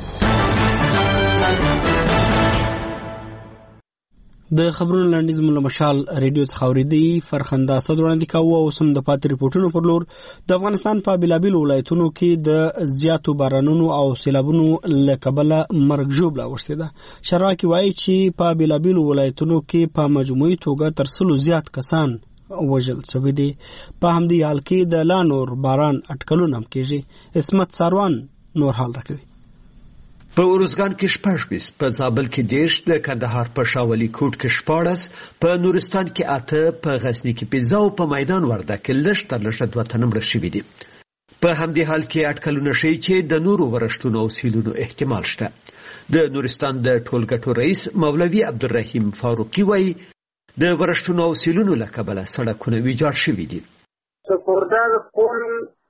د خبرونو لنډیز مو له مشال ریډیو څخه اورېدی. فرخنده اسد وړاندې کوو او سم د پاتې ریپورټونو پر لور. د افغانستان په بېلابېلو ولایتونو کې د زیاتو بارانونو او سیلابونو له کبله مرګ ژوبله اوښتې ده. چارواکي وایي چې په بېلابېلو ولایتونو کې په مجموعي توګه تر 100 زیات کسان وژل شوي دي. په همدې حال کې د لا نور باران اټکلونه هم کېږي. عصمت ساروان نور حال راکوي. په ارزګان کې 26، په زابل کې 10، د کندهار په شاولي کوټ کې 14، په نورستان کې 8، په غزني کې 15 او په میدان ورده کې لږ تر لږه 2 تنه مړه شوي دي. په همدې حال کې اټکلونه ښیي چې د نورو ورښتونو او سیلونو احتمال شته. د نورستان د ټولګټو رئیس مولوي عبدالرحیم فاروقي وایي د ورښتونو او سیلونو له کبله سړکونه ویجاړ شوي دي. سپوردار پل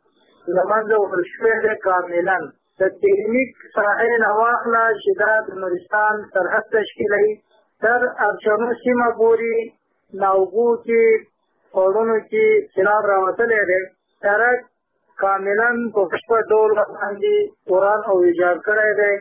لمنځه وړل شوی دی کاملا. د تکنیک ساحل نواخله چې دا د نورستان سرحد تشکیلوي تر ارچنو سیمه پورې ناوګو کې خوړونو کې سیلاب راوتلی دی. سړک کاملا په بشپړ ډول باندې وران او ویجاړ کړی دی.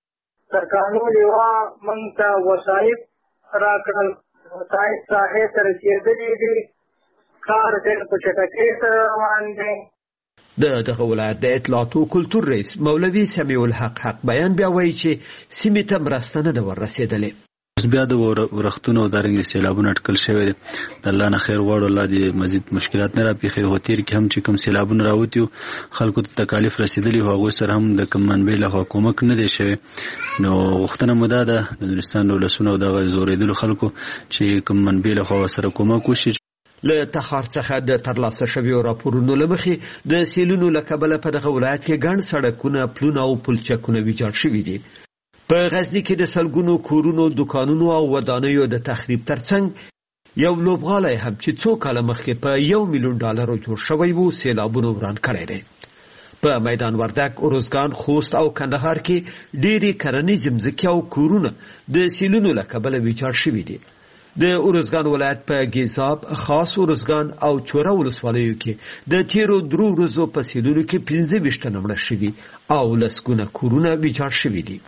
سرکانو لیوا موږ ته وسایط راکړل، وسایط ساحې ته رسېدلي دي. کار ډېر په چټکۍ سره روان دی. د دغه ولایت د اطلاعات او کلتور رئیس مولوي سمیع الحق حق بیان بیا وایي چې سیمې ته مرسته نه ده ورسېدلې. بیا د ورښتونو او دارنګې سیلابونه اټکل شوی دی. د الله نه خیر غواړو، الله دې مزید مشکلات نه راپېښوي. خو تېر کې هم چې کوم سیلابونه راوتي خلکو ته تکالیف رسېدلي وو، هغوی سره هم د کوم منبع لخوا کومک نه دی شوی. نو غوښتنه مو دا ده د نورستان د ولسونو او دغه زورېدلو خلکو چې کوم منبع لخوا ورسره کومک وشي. له تخار څخه د ترلاسه شویو راپورونو له مخې د سیلونو له کبله په دغه ولایت کې ګڼ سړکونه، پلونه او پلچکونه ویجاړ شوي دي. په غزني کې د سلګونو کورونو، دکانونو او ودانیو د تخریب ترڅنګ یو لوبغالی هم چې څو کاله مخکې په $1 ملیون جوړ شوی و سیلابونو وران کړی دی. په میدان وردک، ارزګان، خوست او کندهار کې ډېرې کرنیزې مځکې او کورونه د سیلونو له کبله ویجاړ شوي دي. د ارزګان ولایت په ګیزاب، خاص ارزګان او چوره ولسوالیو کې د تیرو 3 ورځو په سیلونو کې 25 تنه مړه شوي او لسګونه کورونه ویجاړ شوي دي.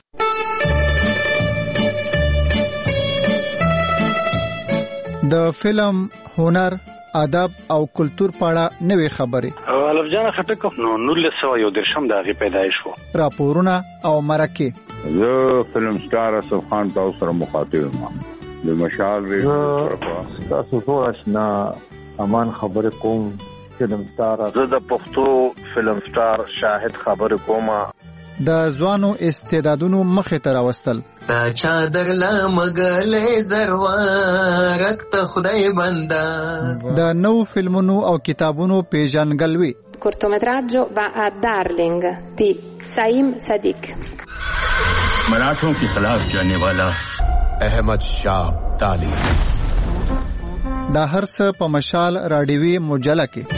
د فلم، هنر، ادب او کلچر په اړه نوې خبرې. الف جان خټک نو 1913 د هغه پیدایش وو. راپورونه او مرکه. زه فلم سٹار اسف خان تاسو سره مخاطب یم. د مشال ریډیو تاسو ټول آشنا امان خبره کوم. فلم سٹار زه د پښتو فلم سٹار شاهد خبره کوم. د ځوانو استعدادونو مخه ته راوستل. تا چادر لا مګلې زروارک ته خدای بندا. د نو فلمونو او کتابونو پیژنګلوي. cortometraggio va a Darling di Saim Sadiq. मराठों के खिलाफ जाने वाला अहमद शाह ताली. دا هر څه په مشال راډیوي مجله کې.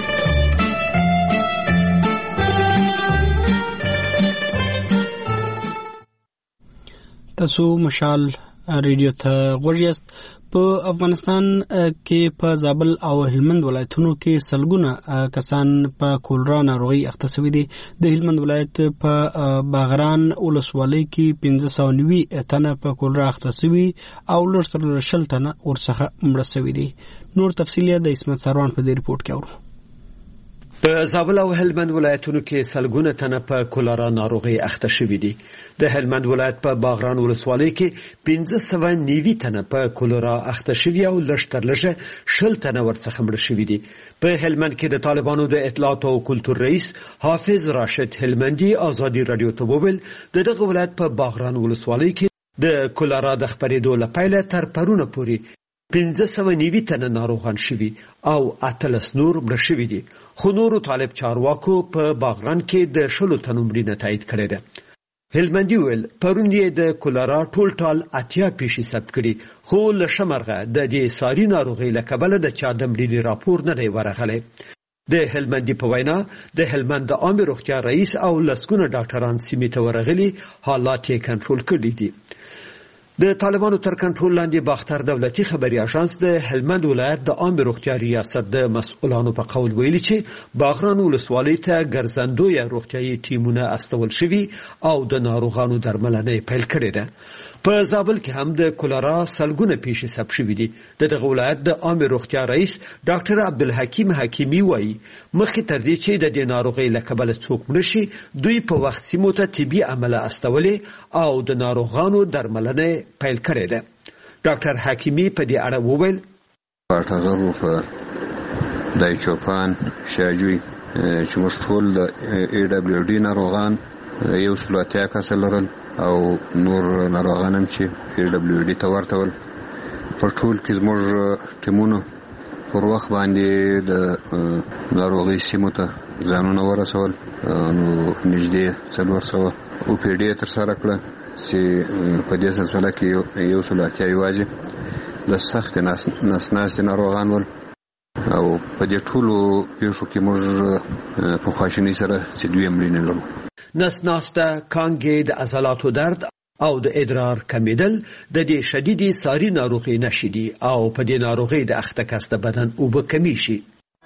تاسو مشال ریډیو ته غوږ یاست. په افغانستان کې په زابل او هلمند ولایتونو کې سلګونه کسان په کولرا ناروغي اخته شوي دي. د هلمند ولایت په باغران ولسوالۍ کې 590 تنه په کولرا اخته شوي او لږ تر لږه 100 تنه ورڅخه مړه شوي دي. نور تفصیلات د اسمت سروان په دې رپورت کې اورو. په زابل او هلمند ولایتونو کې سلګونه تنه په کولرا ناروغي اخته شوي دي. د هلمند ولایت په باغران ولسوالۍ کې 590 تنه په کولرا اخته شوي او لږ تر لږه 100 تنه ورڅخه مړه شوي دي. په هلمند کې د طالبانو د اطلاعات او کلتور رئیس حافظ راشد هلمندي ازادي رادیو ته وویل د دغه ولایت په باغران ولسوالۍ کې د کولرا د خپرېدو له پیله تر پرونه پورې 590 تنه ناروغان شوي او 18 نور مړه شوي دي. خو نورو طالب چارواکو په باغران کې د 100 تنو مړینه تایید کړې ده. هلمندي ویل پرون یې د کولرا ټول 80 پیښې ثبت کړي، خو له شمرغه د دې ساري ناروغۍ له کبله د چا د مړینې راپور نه دی ورغلی. د هلمندي په وینا د هلمند د عامه روغتیا رئیس او لسګونه ډاکټران سیمې ته ورغلي، حالات یې کنټرول کړي دي. د طالبانو تر کنټرول لاندې باختر دولتي خبري اژانس د هلمند ولایت د عامه روغتیا ریاست د مسؤلانو په قول ویلي چې باغران ولسوالۍ ته ګرځندوی روغتیايي ټیمونه استول شوي او د ناروغانو درملنه پیل کړې ده. په زابل کې هم د کولرا سلګونه پیښې ثبت شوي دي. دغه ولایت د عامه روغتیا رئیس ډاکټر عبدالحکیم حکیمی وایي مخکې تر دې چې د دې ناروغۍ له کبله څوک مړه شي، دوی په وخت سیمو ته طبي عمله استولې او د ناروغانو درملنه پیل کړې ده. ډاکټر حکیمی په دې اړه وویل پټغرو په دای چوپان شاجوی چې موږ ټول د AWD ناروغان یو سلواتیا کسل لرل او نور ناروغان هم چې AWD ته ورته ول. په ټول کې زموږ ټیمونو پر وخت باندې د ناروغي سیمو ته ځانونه ورسول. نو نږدې 400 OPD تر سره کړه چې په دې سلسله کې یو سلواتیا یوازې د سخت نسناس ناروغان ول او په دې ټولو پیښو کې موږ په خواشینۍ سره چې دوی مړینې لرو. نسناسته، کانګې، د عضلاتو درد او د ادرار کمیدل د دې شدیدي ساري ناروغي نښې دي او په دې ناروغي د اخته کس د بدن اوبه کمی شي.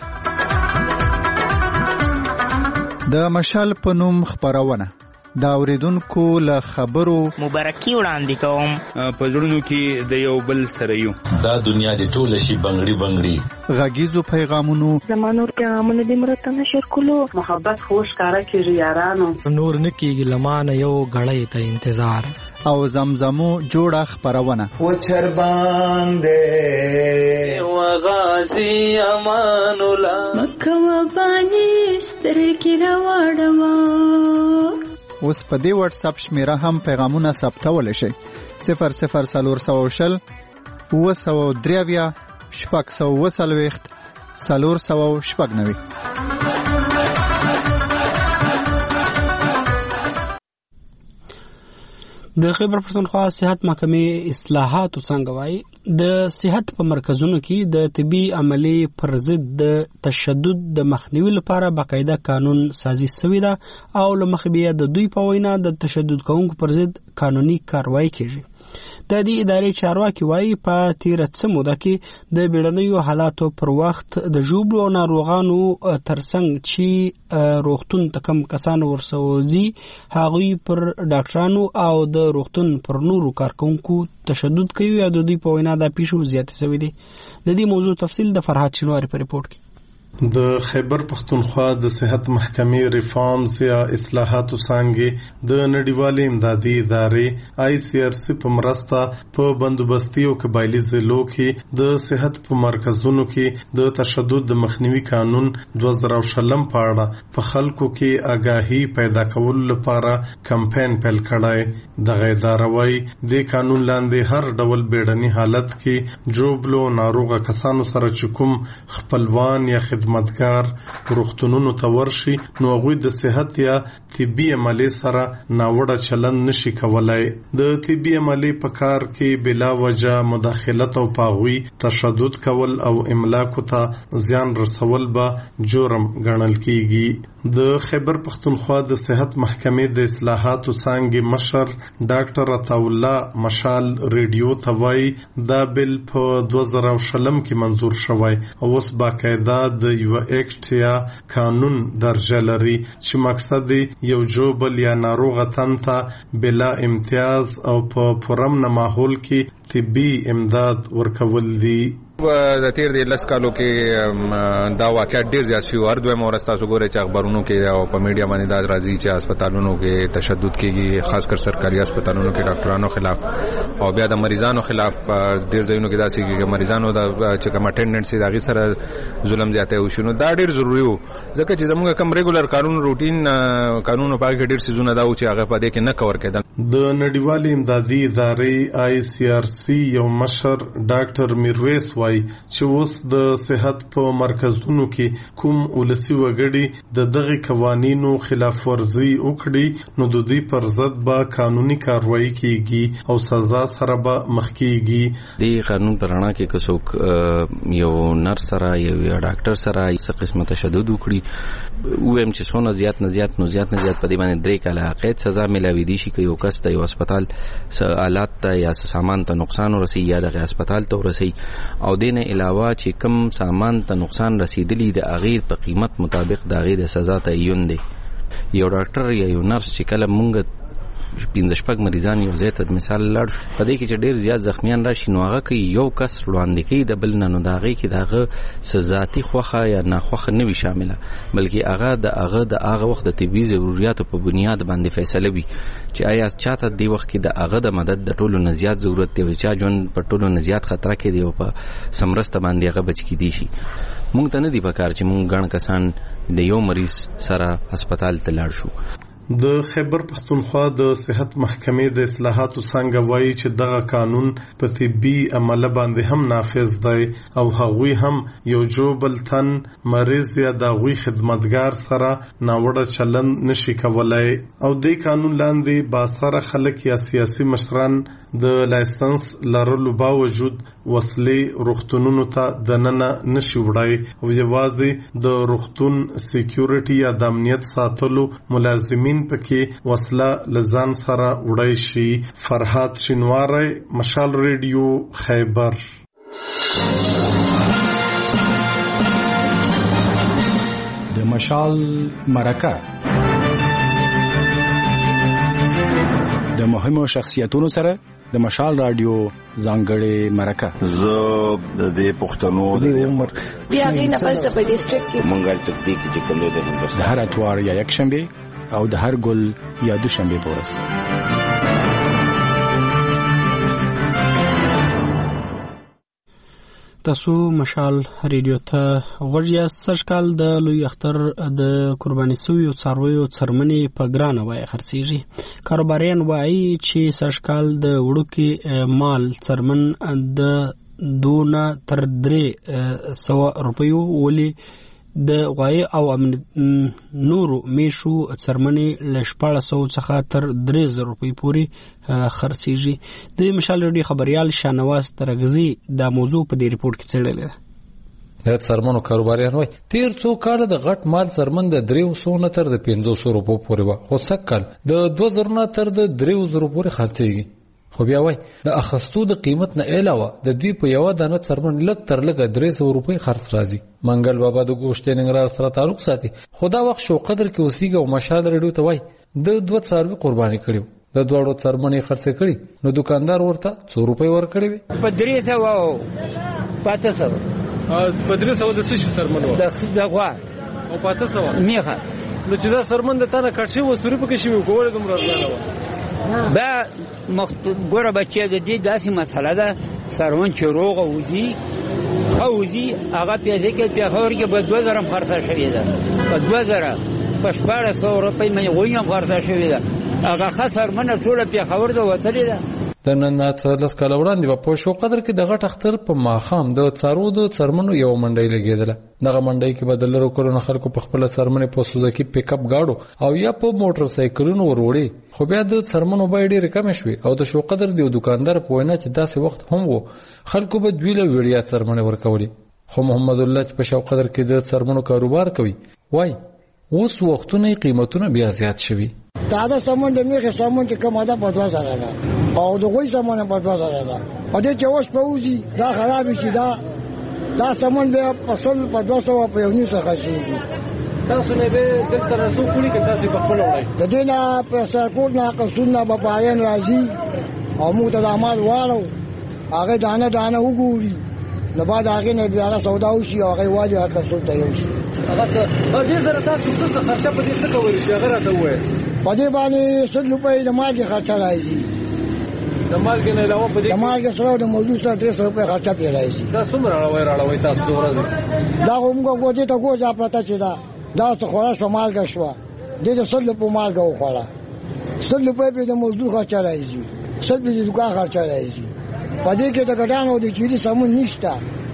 د مشال په نوم خبرونه دا اوریدونکو له خبرو مبارکي وړاندې کوم. په زړونو کې د یو بل سره یو دا دنیا د ټول شي بنگړي بنگړي غږیزو پیغامونو زمانور پیغامونه د مرته نشر کولو محبت خوش کارا کیږي یارانو نور نکیږي لمانه یو غړې ته انتظار او زمزمو جوړه خبرونه و چربان دې و غازی امان الله مکه و باندې سترګې راوړم. اوس په دې واتس اپ شمیره هم پیغامونه ثبتول شي 00400 903 640 490. د خیبر پښتونخوا صحت محکمې اصلاحاتو څنګه وایي د صحت په مرکزونو کې د طبي عملي پر ضد د تشدد د مخنیوي لپاره باقاعده قانون سازي شوی ده او له مخې بیا د دوی په وینا د تشدد کوونکو پر ضد قانوني کاروایی کیږي. د دې ادارې چارواکي وایي په تیره څه موده کې د بیړنیو حالاتو پر وخت د ژوبلو ناروغانو ترڅنګ چې روغتون ته کم کسان ورسوځي هغوی پر ډاکټرانو او د روغتون پر نورو کارکونکو تشدد کوي او د دوی په وینا دا پیښو زیاتې شوې دي. د دې موضوع تفصیل د فرهاد شینواری په ریپورت کې. د خیبر پختونخوا د صحت محکمې ریفارمز یا اصلاحاتو څانګې د نړیوالې امدادي ادارې ICRC په مرسته په بندوبستي او قبایلي ضلعو کې د صحت په مرکزونو کې د تشدد د مخنیوي قانون 2020 په اړه په خلکو کې آگاهي پیدا کولو لپاره کمپاین پیل کړای. دغه اداره وايي د قانون لاندې هر ډول بیړني حالت کې جوبلو ناروغه کسانو سره چې کوم خپلوان یا خدمتګار روغتونونو ته ورشي نو هغوی د صحت یا طبي عملې سره ناوړه چلند نشي کولای. د طبي عملې په کار کې بلا وجه مداخلت او پاغوي تشدد کول او املاکو ته زیان رسول به جرم ګڼل کیږي. د خیبر پختونخوا د صحت محکمې د اصلاحاتو څانګې مشر ډاکټر عطاالله مشال ریډیو ته وایي دا بل په 2020 کې منظور شوی او اوس باقاعده د یو اکټ یا قانون درجه لري چې مقصد یو جوبل یا ناروغه تن ته بلا امتیاز او په پرامن ماحول کې طبي امداد ورکول دي. د تیر د لس کالو کې دا واقعیت ډیر زیات شوی ورته مورستا وګوره چې اخبارونو کې او په میډیا باندې دا راځي چې هسپتالونو کې تشدد کیږي خاص کر سرکاري هسپتالونو کې ډاکټرانو خلاف او بیا د مریضانو خلاف ډیر ځایونو کې دا چې مریضانو د چې کوم اټینډنټ سي دغه سره ظلم زیاته وشو. دا ډیر ضروری وو ځکه چې زموږ کوم ریګولر قانون روټین قانونو په کې ډیر سيزونه دا و چې هغه په دې کې نه کور کېدل. د نړیوالې امدادي ادارې ICRC یو مشر ډاکټر میرویس چې اوس د صحت په مرکزونو کې کوم ولسی وګړي د دغه قوانینو خلاف ورزي وکړي نو د دوی پر ضد به قانوني کاروایی کیږي او سزا سره به مخ کیږي. د قانون پرانا کې کڅوک یو نرس سره یو ډاکټر سره څه قسمه تشدد وکړي ویم چې څونه زیات نه زیات په دې باندې 3 کاله قید سزا ملاوي دي شي که یو کس ته یو هسپتال آلات ته یا سامان ته نقصان ورسي یا د هسپتال ته ورسي او دینه علاوه چې کم سامان ته نقصان رسیدلی د اغیر په قیمت مطابق د اغیر سزا تعین دی. یو ډاکټر یا یو نرس چې کله مونږ 15 مریضان یو ځای ته مثال لړ په دې کې چې ډیر زیات زخمیان راشي نو هغه کې یو کس وړاندې کوي د بل نه نو داغي کې دغه سزاتی خوخه یا ناخوخه نه وي شامله بلکې د هغه وخت د طبي ضرورتو په بنیاد باندې فیصله وي چې آیا چاته دی وخت کې د هغه د مدد د ټولو نه زیات ضرورت دی چې جون په ټولو نه زیات خطر کې دی او په سمرسته باندې هغه بچ کی دي شي. مونږ ته نه دی پکار چې مونږ ګڼ کسان د یو مریض سره هسپتال ته لاړ شو. د خیبر پختونخوا د صحت محکمې د اصلاحاتو څنګه وایي چې دغه قانون په طبي عمله باندې هم نافذ دی او هغوی هم یو جوبل تن مریض یا دغوی خدمتګار سره ناوړه چلند نشي کولای او د قانون لاندې باسره خلک یا سیاسي مشران د لایسنس لرلو باوجود وسلې روغتونونو ته دننه نشي وړای او یوازې د روغتون سکیورټي یا د امنیت ساتلو ملازمین پکې وسله لزان سره وړای شي. فرهاد شینواری مشال ریډیو خیبر. د مشال مرکه د مهمو شخصیتونو سره د مشال رادیو ځانګړې مرکه زه د دې پښتنو د عمر بیا غي نه پس په ډیسټریکټ کې مونږه تطبیق چې کوم د هر اتوار یا یک شنبه او د هر ګل یا دوشنبه پورس. تاسو مشال ریډیو ته غوړیا سرکال د لوی اختر د قرباني سویو څارویو څرمنې په ګرانه وای خرڅیږي. کاروباریان وایي چې سرکال د وړوکی مال څرمن د 2 تر 300 روپیو ولې د غوای او نورو میشو څرمنې له 1400 څخه تر 3000 روپۍ پورې خرڅیږي. د مشال ریډیو خبريال شانواز ترغزي دا موضوع په دې ریپورت کې څېړلې ده. د څرمنو کاروباریان وایي تیر څو کال د غټ مال څرمن د 300 تر 500 روپو پورې و خو سکل د 2000 تر 3000 پورې خرڅیږي. خو بیا وای د اخستو د قیمت نه علاوه د دوی په یو دانه څرمن لږ تر لږه 300 روپۍ خرڅ راځي. منګل بابا د ګوشت ننګرهار سره تعلق ساتي. خدا وخت شو قدر کې اوسېږي او مشال رډیو ته وای د 2 څاروي قرباني کړیو، د دوړو څرمنې خرڅ کړي، نو دکاندار ورته 100 روپۍ ورکړي وي. په 300 او 500 په 300 د څه شي څرمن و؟ د غوا او 500 میخه. نو چې دا څرمن د تانه کټ شي و سوري پکې شي کوله دومره ارزانه و. دا ګوره بچی د دې داسې مسله ده، څرمن چې روغه وځي خوځي هغه پیسې کې پیښور کې به 2000 خرڅه شوې ده، په 2000 په 1400 روپۍ باندې وینم خرڅه شوې ده. هغه خسر منه ټوله پیښور ته وتلې ده. د نن اتلس کال وړاندې په شو قدر کې دغه ټختر په ماخام د څارو د څرمنو یو منډي لګیدله. دغه منډي کې بدلرو کولو خلکو په خپل څرمنې په سوزکی پیک اپ گاډو او یا په موټر سایکلونو وروړي. خو بیا د څرمنو بای ډېر کم شوي او د شو قدر دی دکاندار په وینا چې داسې وخت هم وو خلکو به دویله ویډیا څرمنې ورکولي. خو محمد الله چې په شو قدر کې د څرمنو کاروبار کوي وای اوس وختونه قیمتونه بیا زیات شوي. دا د سامان د میخه سامان چې کومه ده په 2000 ده او د غوي سامان په 2000 ده. په دې چې اوس په وځي دا خراب شي، دا سامان به په 100 په 200 په 1900 خرڅيږي. تاسو نه به دلته رسو کړی کې تاسو په خپل وړای د دې نه په سرکوټ نه قصونه په پایان راځي او موږ ته د عمل وارو هغه دانه وګوري نو بعد هغه نه بیا سودا وشي او هغه واجب هغه څه ته یو شي. هغه دې زره تاسو څه خرچه په دې څه کوي چې هغه راته وایي په دې باندې 100 روپۍ د مالګې خرچه راځي. د مالګې نه علاوه په دې د مالګې سره د موجود سره 300 روپۍ خرچه پی راځي. دا څومره راوي تاسو د ورځې دا موږ ګوځي ته ګوځه پراته چې دا څه خورا شو مالګه شو دې د 100 روپۍ مالګه وخوړه 100 روپۍ په د موجود خرچه راځي 100 روپۍ د دکان خرچه راځي. په دې کې د ګډانو د چيري سمون نشته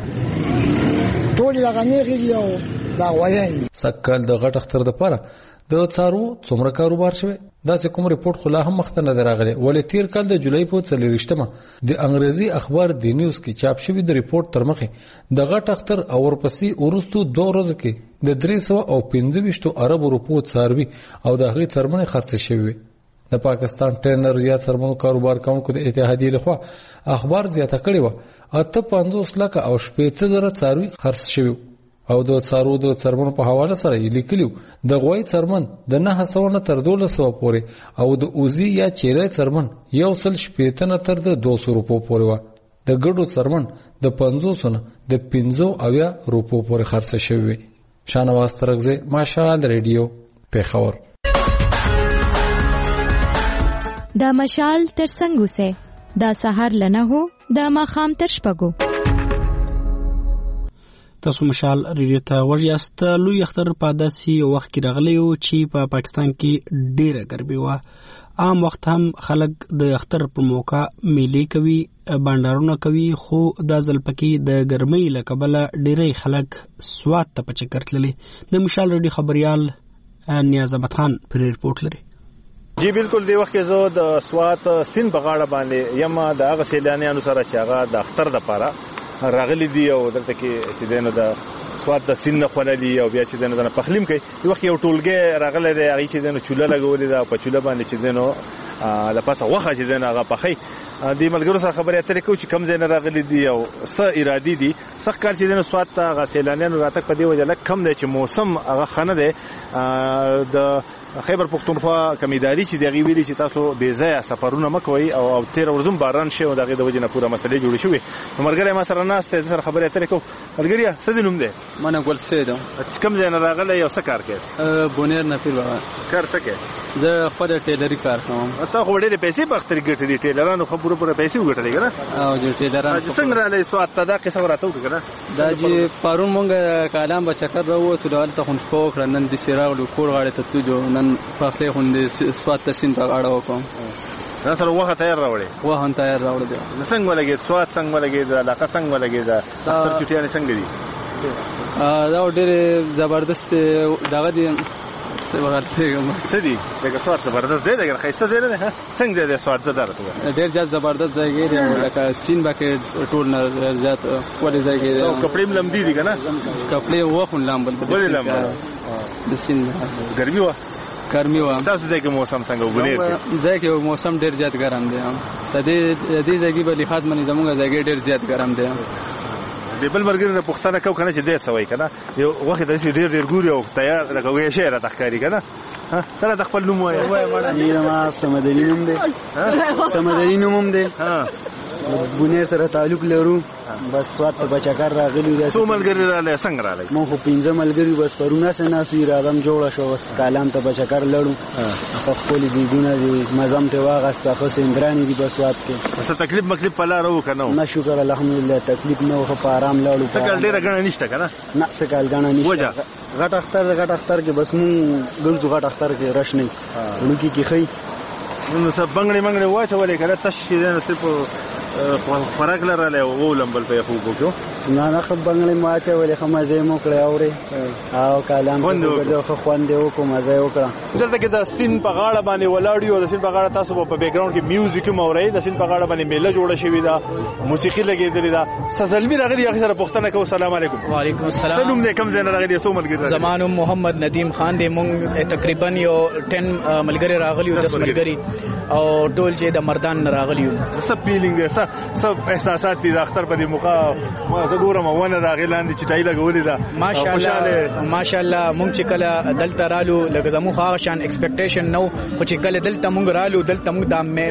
ټول لغمېږي دی او دا وایي سکل د غټ اختر د پاره د څارو څومره کاروبار شوی. دا چې کوم ریپورت خلا هم مخته نه راغلی ولې تیر کال د جولای په 24مه د انګریزي اخبار دی نیوز کې چاپ شوی د ریپورت تر مخه د غټ اختر او ورپسې ورستو 2 ورځې کې د 325 ارب روپو څاروي او د هغې څرمنې خرڅ شوی. د پاکستان ټرینر زیات څرمنو کاروبار کوونکو د اتحادیې لخوا اخبار زیاته کړی و 850 لک او 70,000 څاروي خرڅ شوی او د څارو د څرمنو په حواله سره لیکلیو د غوي څرمن د 900 نه تر 1200 پورې او د اوزي یا چیرې څرمن یو سل شپېته نه تر 200 روپو پورې و. د ګډو څرمن د 500 نه د 15 روپو پورې خرڅ شوی. شانواز ترغزه ماشال ریډیو پیښور. دا مشال تر څنګه سه دا سحر لنه هو دا ماخام تر شپګو. تاسو مشال ریډیو ته ورجاست. لوی اختر په داسې وخت کې راغلی و چې په پاکستان کې ډیره ګرمي و. عام وخت هم خلک د اختر په موقع میلې کوي بانډارونه کوي خو دا ځل پکې د ګرمۍ له کبله ډیری خلک سوات ته په چکر تللي. د مشال ریډیو خبريال نیاز احمد خان پر رپورټ لري. جی بالکل دی وخت کې زه د سوات سین په غاړه باندې یم د هغه سیلانیانو سره چې هغه د اختر د پاره راغلي دي او دلته کې چې دنه د سوات د سین نه خوللی او بیا چې دنه پخلیم کوي. دی وخت یو ټولګه راغلی دی هغه چې دنه چوله لګولې ده په چوله باندې چې دنه د پاسه وخه چې دنه هغه پخې د ملګرو سره خبرې اترې کوي چې کم ځای نه راغلي دي او څه ارادي دي څخه کار چې دنه سوات ته غسیلانیانو راتګ په دی وجه لکه کم دی چې موسم هغه خنه دی. د خیبر پختونخوا کمیداری چې دغه ویلي چې تاسو بے ځای سفرونه مکوئ او 13 ورځم باران شي او دغه د وجه نه پوره مسلې جوړې شوې. مرګره ما سره ناس ته سره خبرې اترې کوم. مرګریا څه دې نوم دی؟ منه ګل سید. کم ځای نه راغلی او څه کار کوي؟ بونیر نفیر بابا کار څه کوي؟ زه خپل ټیلري کار کوم. ته خو ډېرې پیسې په اختر ګټلې ټیلرانو خبرو پر پیسې وګټلې کنه؟ او د ټیلرانو څنګه راځي سوات ته دا قصه ورته وکړه؟ دا چې پرون مونږ کالام به چکر راووتو دلته خون خو نن د سیراغلو کور غاړه ته تلو نن پخله خون د سوات تسین په اړه وکم. دا سره وخت تیار راوړې دی. څنګه ولګي سوات څنګه ولګي د علاقه څنګه ولګي دا اختر چټیانه څنګه دي؟ دا ډېر زبردست دغه دي څه دي دغه سوات زبردست دی دغه خیسته دی نه څنګه دی سوات زدار ته ډېر ځات زبردست ځای دی لکه سین باکې ټول نه ځات ولې ځای دی کپړې لمدي دي کنه کپړې وخون لامبل د سین ګرمي و ګرمي و. تاسو ځای کې موسم څنګه وګورئ؟ ځای کې موسم ډېر زیات ګرم دی. د دې ځای په لحاظ باندې زموږ ځای ډېر زیات ګرم دی. د بل مرګ نه پښتنه کو کنه چې دې سوي کنه یو وخت د ډېر ګوري او تیار لګوي شي را تخکاری کنه. ها تر د خپل نوم وایي. ما سمدلی نوم دی. سمدلی نوم دی. ها بونه سره تعلق لرو. بس سوات په بچکر راغلی دی. څو ملګری رااله څنګه رااله؟ مو خو 15 ملګری بس پرونه سره ناسي راغم جوړ شو بس کالام ته بچکر لړو. په خپل دیګونه دی مزم ته واغسته خو سندرانی دی بس سوات کې. څه تکلیف مکلیف پلا راو کنه؟ نه شکر الحمدلله تکلیف نه خو په آرام لاړو. څنګه ډیره غنه نشته کنه؟ نه څه کال غنه نشته. غټ اختر کې بس مون ګرځو غټ اختر کې رش نه. ونکي کې خي نو څه بنگړې واچولې کنه تشې نه صرف فرق لرله او لمبل په خوبو کې نه خو بنگړې ماته ولې خو مزه مو کړې اوري او کلام په خو خوند یو کوم مزه وکړه. دلته کې د سین په غاړه باندې ولاړیو د سین په غاړه تاسو په بیک گراوند کې میوزیک هم اورئ. د سین په غاړه باندې میله جوړه شوې ده موسیقي لګېدلې ده. سزلمی راغلی هغه سره پښتنه کو. السلام علیکم. وعلیکم السلام. سلام دې کوم ځای نه راغلی سو ملګری؟ زمانو محمد ندیم خان دې مونږ تقریبا یو 10 ملګری راغلی او 10 ملګری او ټول چې د مردان راغلی. څه فیلینګ دی څه احساسات دي د اختر په دې موقع؟ ما زه ګورم ونه دا غیلاندې چټای لګولې ده. ماشاءالله مونږ چې کله دلته رالو لکه زموږ هغه شان ایکسپیکټیشن نو خو چې کله دلته مونږ رالو دلته مونږ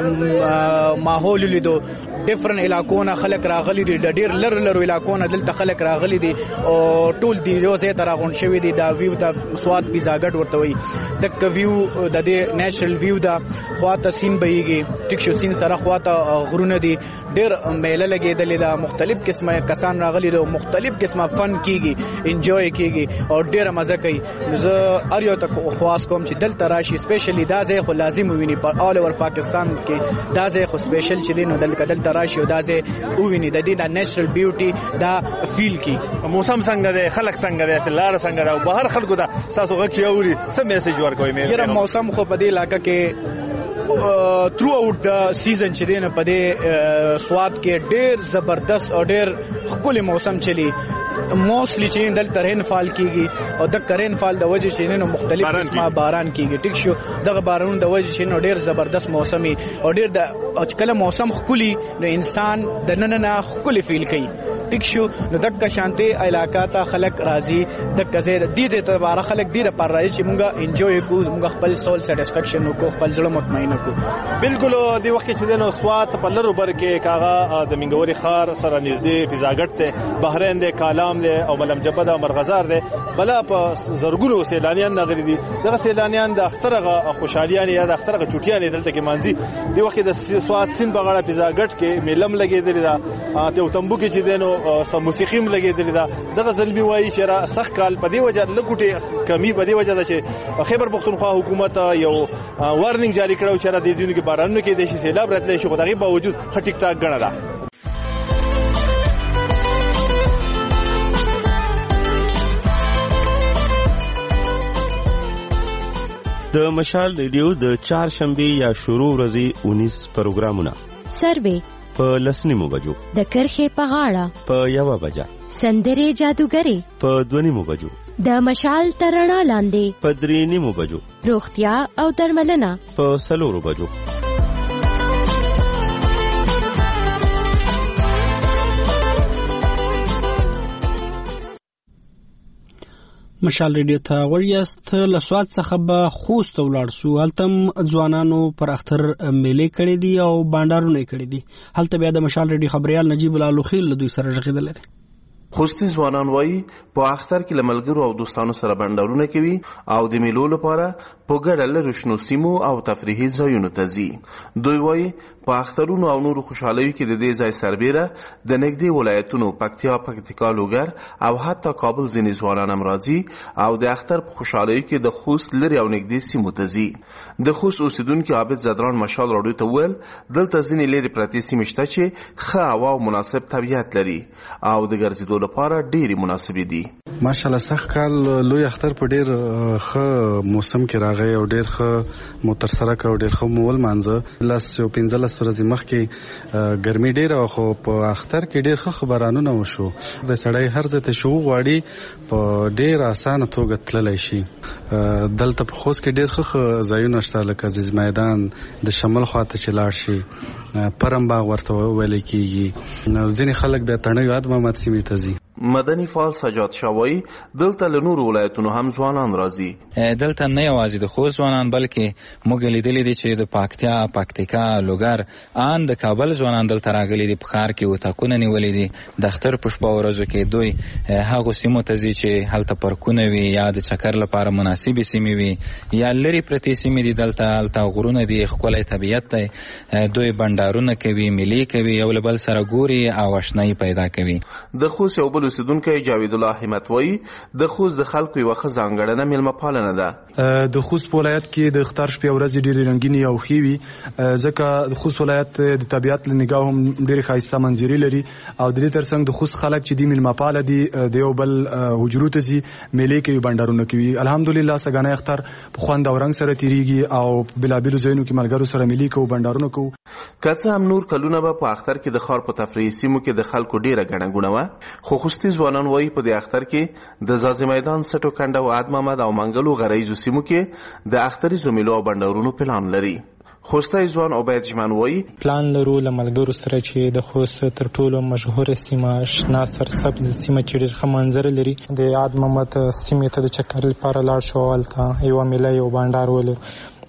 د ماحول لیدو. ډیفرنٹ علاقو نه خلک راغلي دي. د ډیر لر علاقو نه دلته خلک راغلي دي او ټول دی یو ځای ته راغون شوي دي. دا ویو د سواد پیزاګټ ورته وي دک ویو د دې نېشنل ویو دا خواته سین بهيږي. ټیک شو سین سره خواته غرونه دي. ډیر میله لګېدلې ده. مختلف قسمه کسان راغلي دي. مختلف قسمه فن کیږي انجوای کیږي او ډیره مزه کوي. زه هر یو ته خواست کوم چې دلته راشي. سپیشلی دا ځای خو لازم وویني په آل اوور پاکستان کې. دا ځای خو سپیشل چې دی نو دلته راشي او دا ځای وویني د دې د نېچرل بیوټي دا فیل کی. موسم څنګه دی؟ خلک څنګه دي؟ لار څنګه ده؟ او بهر خلکو دا تاسو غږ اوري څه میسج ورکوي؟ مې موسم خو په دې علاقه کې through out the season چې دی نه په دې سواد کې ډېر زبردست او ډېر ښکلی موسم چلی. موستلی چې دلته رین فال کیږي او د کرین فال د وجه چې نو مختلف قسمه باران کیږي. ټیک شو دغه باران د وجه چې نو ډېر زبردست موسمي او ډېر د کله موسم ښکلی نو انسان د نن ښکلی فیل کوي. ټیک شو نو دغه شانتي علاقه ته خلک راځي د کزیر د دې ته بار خلک ډېر پر راځي چې مونږه انجوای کوو مونږ خپل سول سټیسفیکشن وکړو خپل ځړه مطمئنه کو. بالکل دی وخت چې دنو سوات په لرو بر کې کاغه د منګوري خار سره نږدې فضاګټ ته بحرین د کالام له او ملم جبه د مرغزار ده بلا په زرګونو سیلانیان نغری دي. دغه سیلانیان د اخترغه خوشالیان یا د اخترغه چټیان دلته کې مانځي. دی وخت د سوات سین په غاړه فضاګټ کې میلم لګېدل ده ته تمبو کې چې دنو موسیقي هم لګېدل ده. دغه ظلمي وایي چې را سخت کال په دې وجه لګوټه کمی په دې وجه ده چې خیبر پختونخوا حکومت یو وارنینګ جاری کړو چې را دې ځینو کې بارانونو کې د شي سیلاب راتلی شي. خو دغه باوجود ټیک ټاک غنه ده. د مشال ریډیو د چهارشنبه یا شروع ورځې 19 پروګرامونه سروې په لسنیمو بجو د کرخې په غاړه په 1 بجه سندرې جادوګرې په 2 بجو د مشال ترڼا لاندې په 3 بجو روغتیا او درملنه په 4 بجو. مشال ریډیو ته وړیاست. له سواد څخه به خوست ولاړ سو. هلته ځوانانو پر اختر میلې کړې دي او بانډارونه کړې دي. هلته بیا د مشال ریډیو خبريال نجیب الله لوخیل له دوی سره ژغېدل دي. خوستي ځوانان وایي په اختر کې لملګرو او دوستانو سره بانډارونه کوي او د میلو لپاره په ګډه له رښنو سیمو او تفریحي ځایونو ته ځي. دوی وایي په اخترونو او نورو خوشحالیو کې د دې ځای سربیره د نږدې ولایتونو پکتیکا لوګر او حتی کابل ځینې ځوانان هم راځي او د اختر په خوشحالیو کې د خوست لري او نږدې سیمو ته ځي. د خوست اوسیدونکي عابد زدران مشال راډیو ته ویل دلته ځینې لرې پرتې سیمې شته چې ښه هوا او مناسب طبیعت لري او د ګرځېدو لپاره ډېرې مناسبې دي. ماشاءالله سخت کال لوی اختر په ډیر ښه موسم کې راغی او ډیر ښه مترسره کړ او ډیر ښه مول مانځه لاس او 15 ورځې مخکې ګرمي ډیره خو په اختر کې ډیر ښه خبرانونه وشو د سړی هر ځای ته شو غواړي په ډیر اسانه توګه تللی شي دلته په خوست کې ډیر ښه ځایونه شته لکه عزیز میدان د شمال خواته چې لاړ شي پرم باغ ورته ویل کېږي نو ځینې خلک بیا تڼیو یاد محمد سیمې ته ځي مدني فعال سجاد شاوی دلته له نورو ولایتونو هم ځوانان راځي دلته نه یوازې د خوست ځوانان بلکې موږ لیدلی دي چې د پکتیا پکتیکا لوګر ان د کابل ځوانان دلته راغلي دي په ښار کې وتاکونه نیولي دي د اختر په شپه ورځو کې دوی هغو سیمو ته ځي چې هلته پارکونه وي یا د چکر لپاره مناسبې سیمې وي یا لرې پرتې سیمې دي دلته غرونه دي ښکلی طبیعت دی دوی بنډارونه کوي میلې کوي یو له بل سره ګوري او اشنایي پیدا کوي د خوست یو بل اوسیدونکی جاوید الله همت وایي د خوست د خلکو یوه ښه ځانګړنه میلمه پالنه ده د خوست په ولایت کې د اختر شپې ورځې ډېرې رنګینې او ښې وي ځکه د خوست ولایت د طبیعت له نګاه هم ډېرې ښایسته منظرې لري او د دې ترڅنګ د خوست خلک چې دي میلمه پاله دي د یو بل حجرو ته ځي میلې کوي بنډارونه کوي الحمدلله سږنی اختر په خوند او رنګ سره تېرېږي او بېلابېلو ځایونو کې ملګرو سره میلې کوو بنډارونه کوو که څه هم نور کلونه به په اختر کې د ښار په تفریحي سیمو کې د خلکو ډېره ګڼه ګوڼه وه خو خوستي ځوانان وایي په دې اختر کې د زازي میدان سټو کنډه او عاد محمد او منګلو غریزو سیمو کې د اختریزو میلو او بنډارونو پلان لري خوستی ځوان عبید جمن وایي پلان لرو له ملګرو سره چې د خوست تر ټولو مشهوره سیمه شنه سرسبز سیمه چې ډېر ښه منظره لري د عاد محمد سیمې ته د چکر لپاره لاړ شو هلته یوه میله یو بنډار ولرو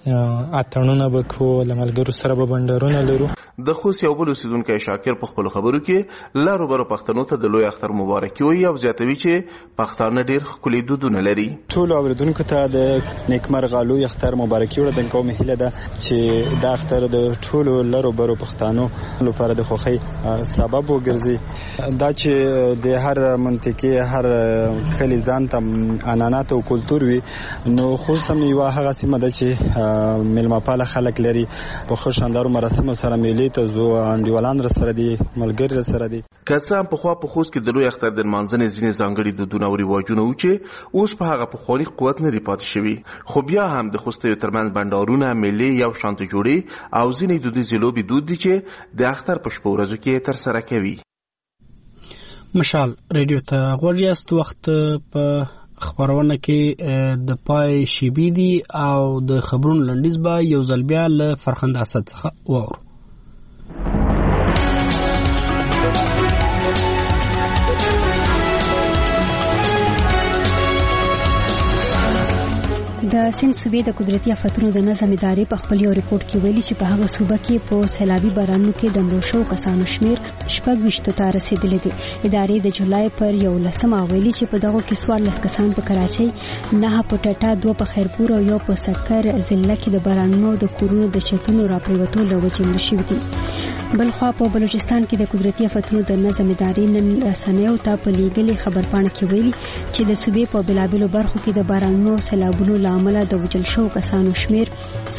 اتڼونه به کوو له ملګرو سره به بنډارونه لرو د خوست یو بل اوسیدونکی شاکر په خپلو خبرو کې لارو برو پښتنو ته د لوی اختر مبارکي وایي او زیاتوي چې پښتانه ډېر ښکلي دودونه لري ټولو اورېدونکو ته د نیکمرغه لوی اختر مبارکي وړاندې کوم هیله ده چې دا اختر د ټولو لارو برو پښتنو لپاره د خوښۍ سبب وګرځي دا چې د هر منطقې هر کلي ځان ته عنعنات او کلتور وي نو خوست هم یوه هغه سیمه ده چې میلمه پاله خلک لري په ښه شاندارو مراسمو سره میلې ته ځو انډیوالان راسره دي ملګري راسره دي که څه هم پخوا په خوست کې د لوی اختر د لمانځنې ځینې ځانګړي دودونه او رواجونه وو چې اوس په هغه پخواني قوت نه دي پاتې شوي خو بیا هم د خوستیو ترمنځ بنډارونه میلې یو شانته جوړې او ځینې دودیزې لوبې دود دي چې د اختر په شپه ورځو کې ترسره کوي مشال ریډیو ته غوږ یاست وخت په خبرونه کې د پای شیبې دي او د خبرونو لنډیز به یو ځل بیا له فرخنده اسد څخه واورو د سند صوبې د قدرتي آفتونو د نظم ادارې په خپل یو ریپورت کې ویلي چې په هغه صوبه کې په سیلابي بارانونو کې د مړو شوو کسانو شمیر 26 ته رسیدلی دی. ادارې د جولای پر 11 ویلي چې په دغه کې 14 کسان په کراچۍ، 9 په ټټا، 2 په خیرپور او 1 په سکر ضلع کې د بارانونو د کورونو د چتونو راپریوتو له وجې مړه شوي دي. بلخوا په بلوچستان کې د قدرتي آفتونو د نظم ادارې نن رسنیو ته په لیږلي خبرپاڼه کې ویلي چې د صوبې په بېلابېلو برخو کې د بارانونو او سیلابونو له امله د وژل شوو کسانو شمیر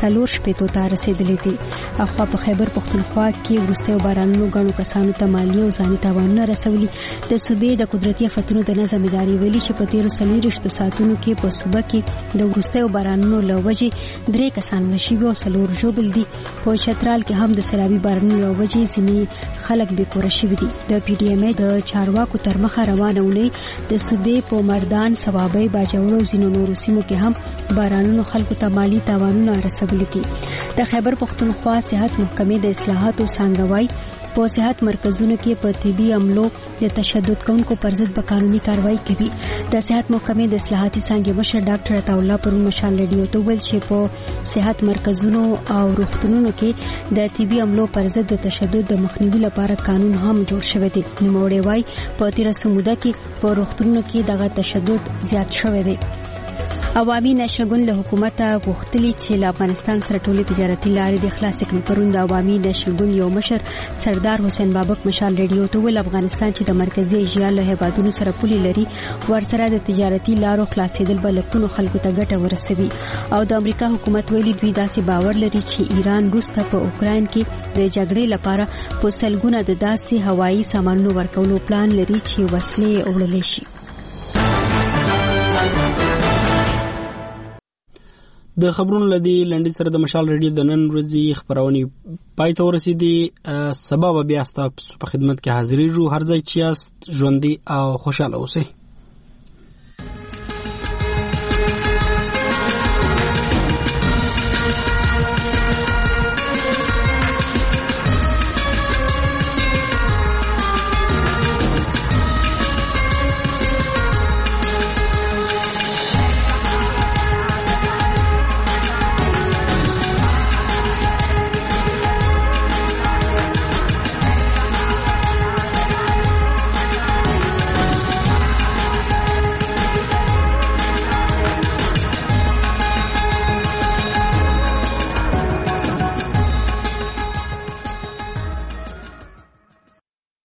4 ته رسیدلی دی. اخوا په خیبر پښتونخوا کې وروستیو بارانونو ګڼو کسانو ته مالي او ځاني تاوانونه رسولي. د صوبې د قدرتي آفتونو د نظم ادارې ویلي چې په تیرو 24 ساعتونو کې په صوبه کې د وروستیو بارانونو له وجې 3 کسان مړه شوي او 4 ژوبل دي. په چترال کې هم د سیلابي بارانونو له وجې ځینې خلک بېکوره شوي دي. د پی ډي ایم ای د چارواکو تر مخه روانه اونۍ د صوبې په مردان، صوابۍ، باجوړ او ځینو نورو سیمو کې هم بارانونو خلکو ته مالي تاوانونه رسولي دي. د خیبر پښتونخوا صحت محکمې د اصلاحاتو څانګوای په صحت مرکزونو کې په طبي عملو د تشدد کوونکو پر ضد به قانوني کاروایی کوي. د صحت محکمې د اصلاحاتي څانګې مشر ډاکټر عطاالله پرون مشال ریډیو ته ویل چې په صحت مرکزونو او روغتونونو کې د طبي عملو پر ضد د تشدد د مخنیوي لپاره قانون هم جوړ شوی دی. نوموړی وایي په تیره موده کې په روغتونونو کې دغه تشدد زیات شوی دی. عوامي نېشنل ګوند له حکومت غوښتلي چې له افغانستان سره ټولې تجارتي لارې د خلاص کړي. پرون د عوامي نېشنل ګوند یو مشر سردار حسین بابک مشال ریډیو ته ویل افغانستان چې د مرکزي ایشیا له هیوادونو سره پولې لري ورسره د تجارتي لارو خلاصېدل به لکونو خلکو ته ګټه ورسوي. او د امریکا حکومت ویلي دوی داسې باور لري چې ایران روس ته په اوکراین کې د جګړې لپاره په سلګونه د داسې هوایي سامانونو ورکولو پلان لري چې وسلې وړلی شي. د خبرونو لدی لنډی سره د مشال ریډیو د نن ورځې خبرونه پای ته ورسېدي. سبا بیا ستاسو په خدمت کې حاضرېږو. هر ځای چې یاست ژوندي او خوشاله اوسئ.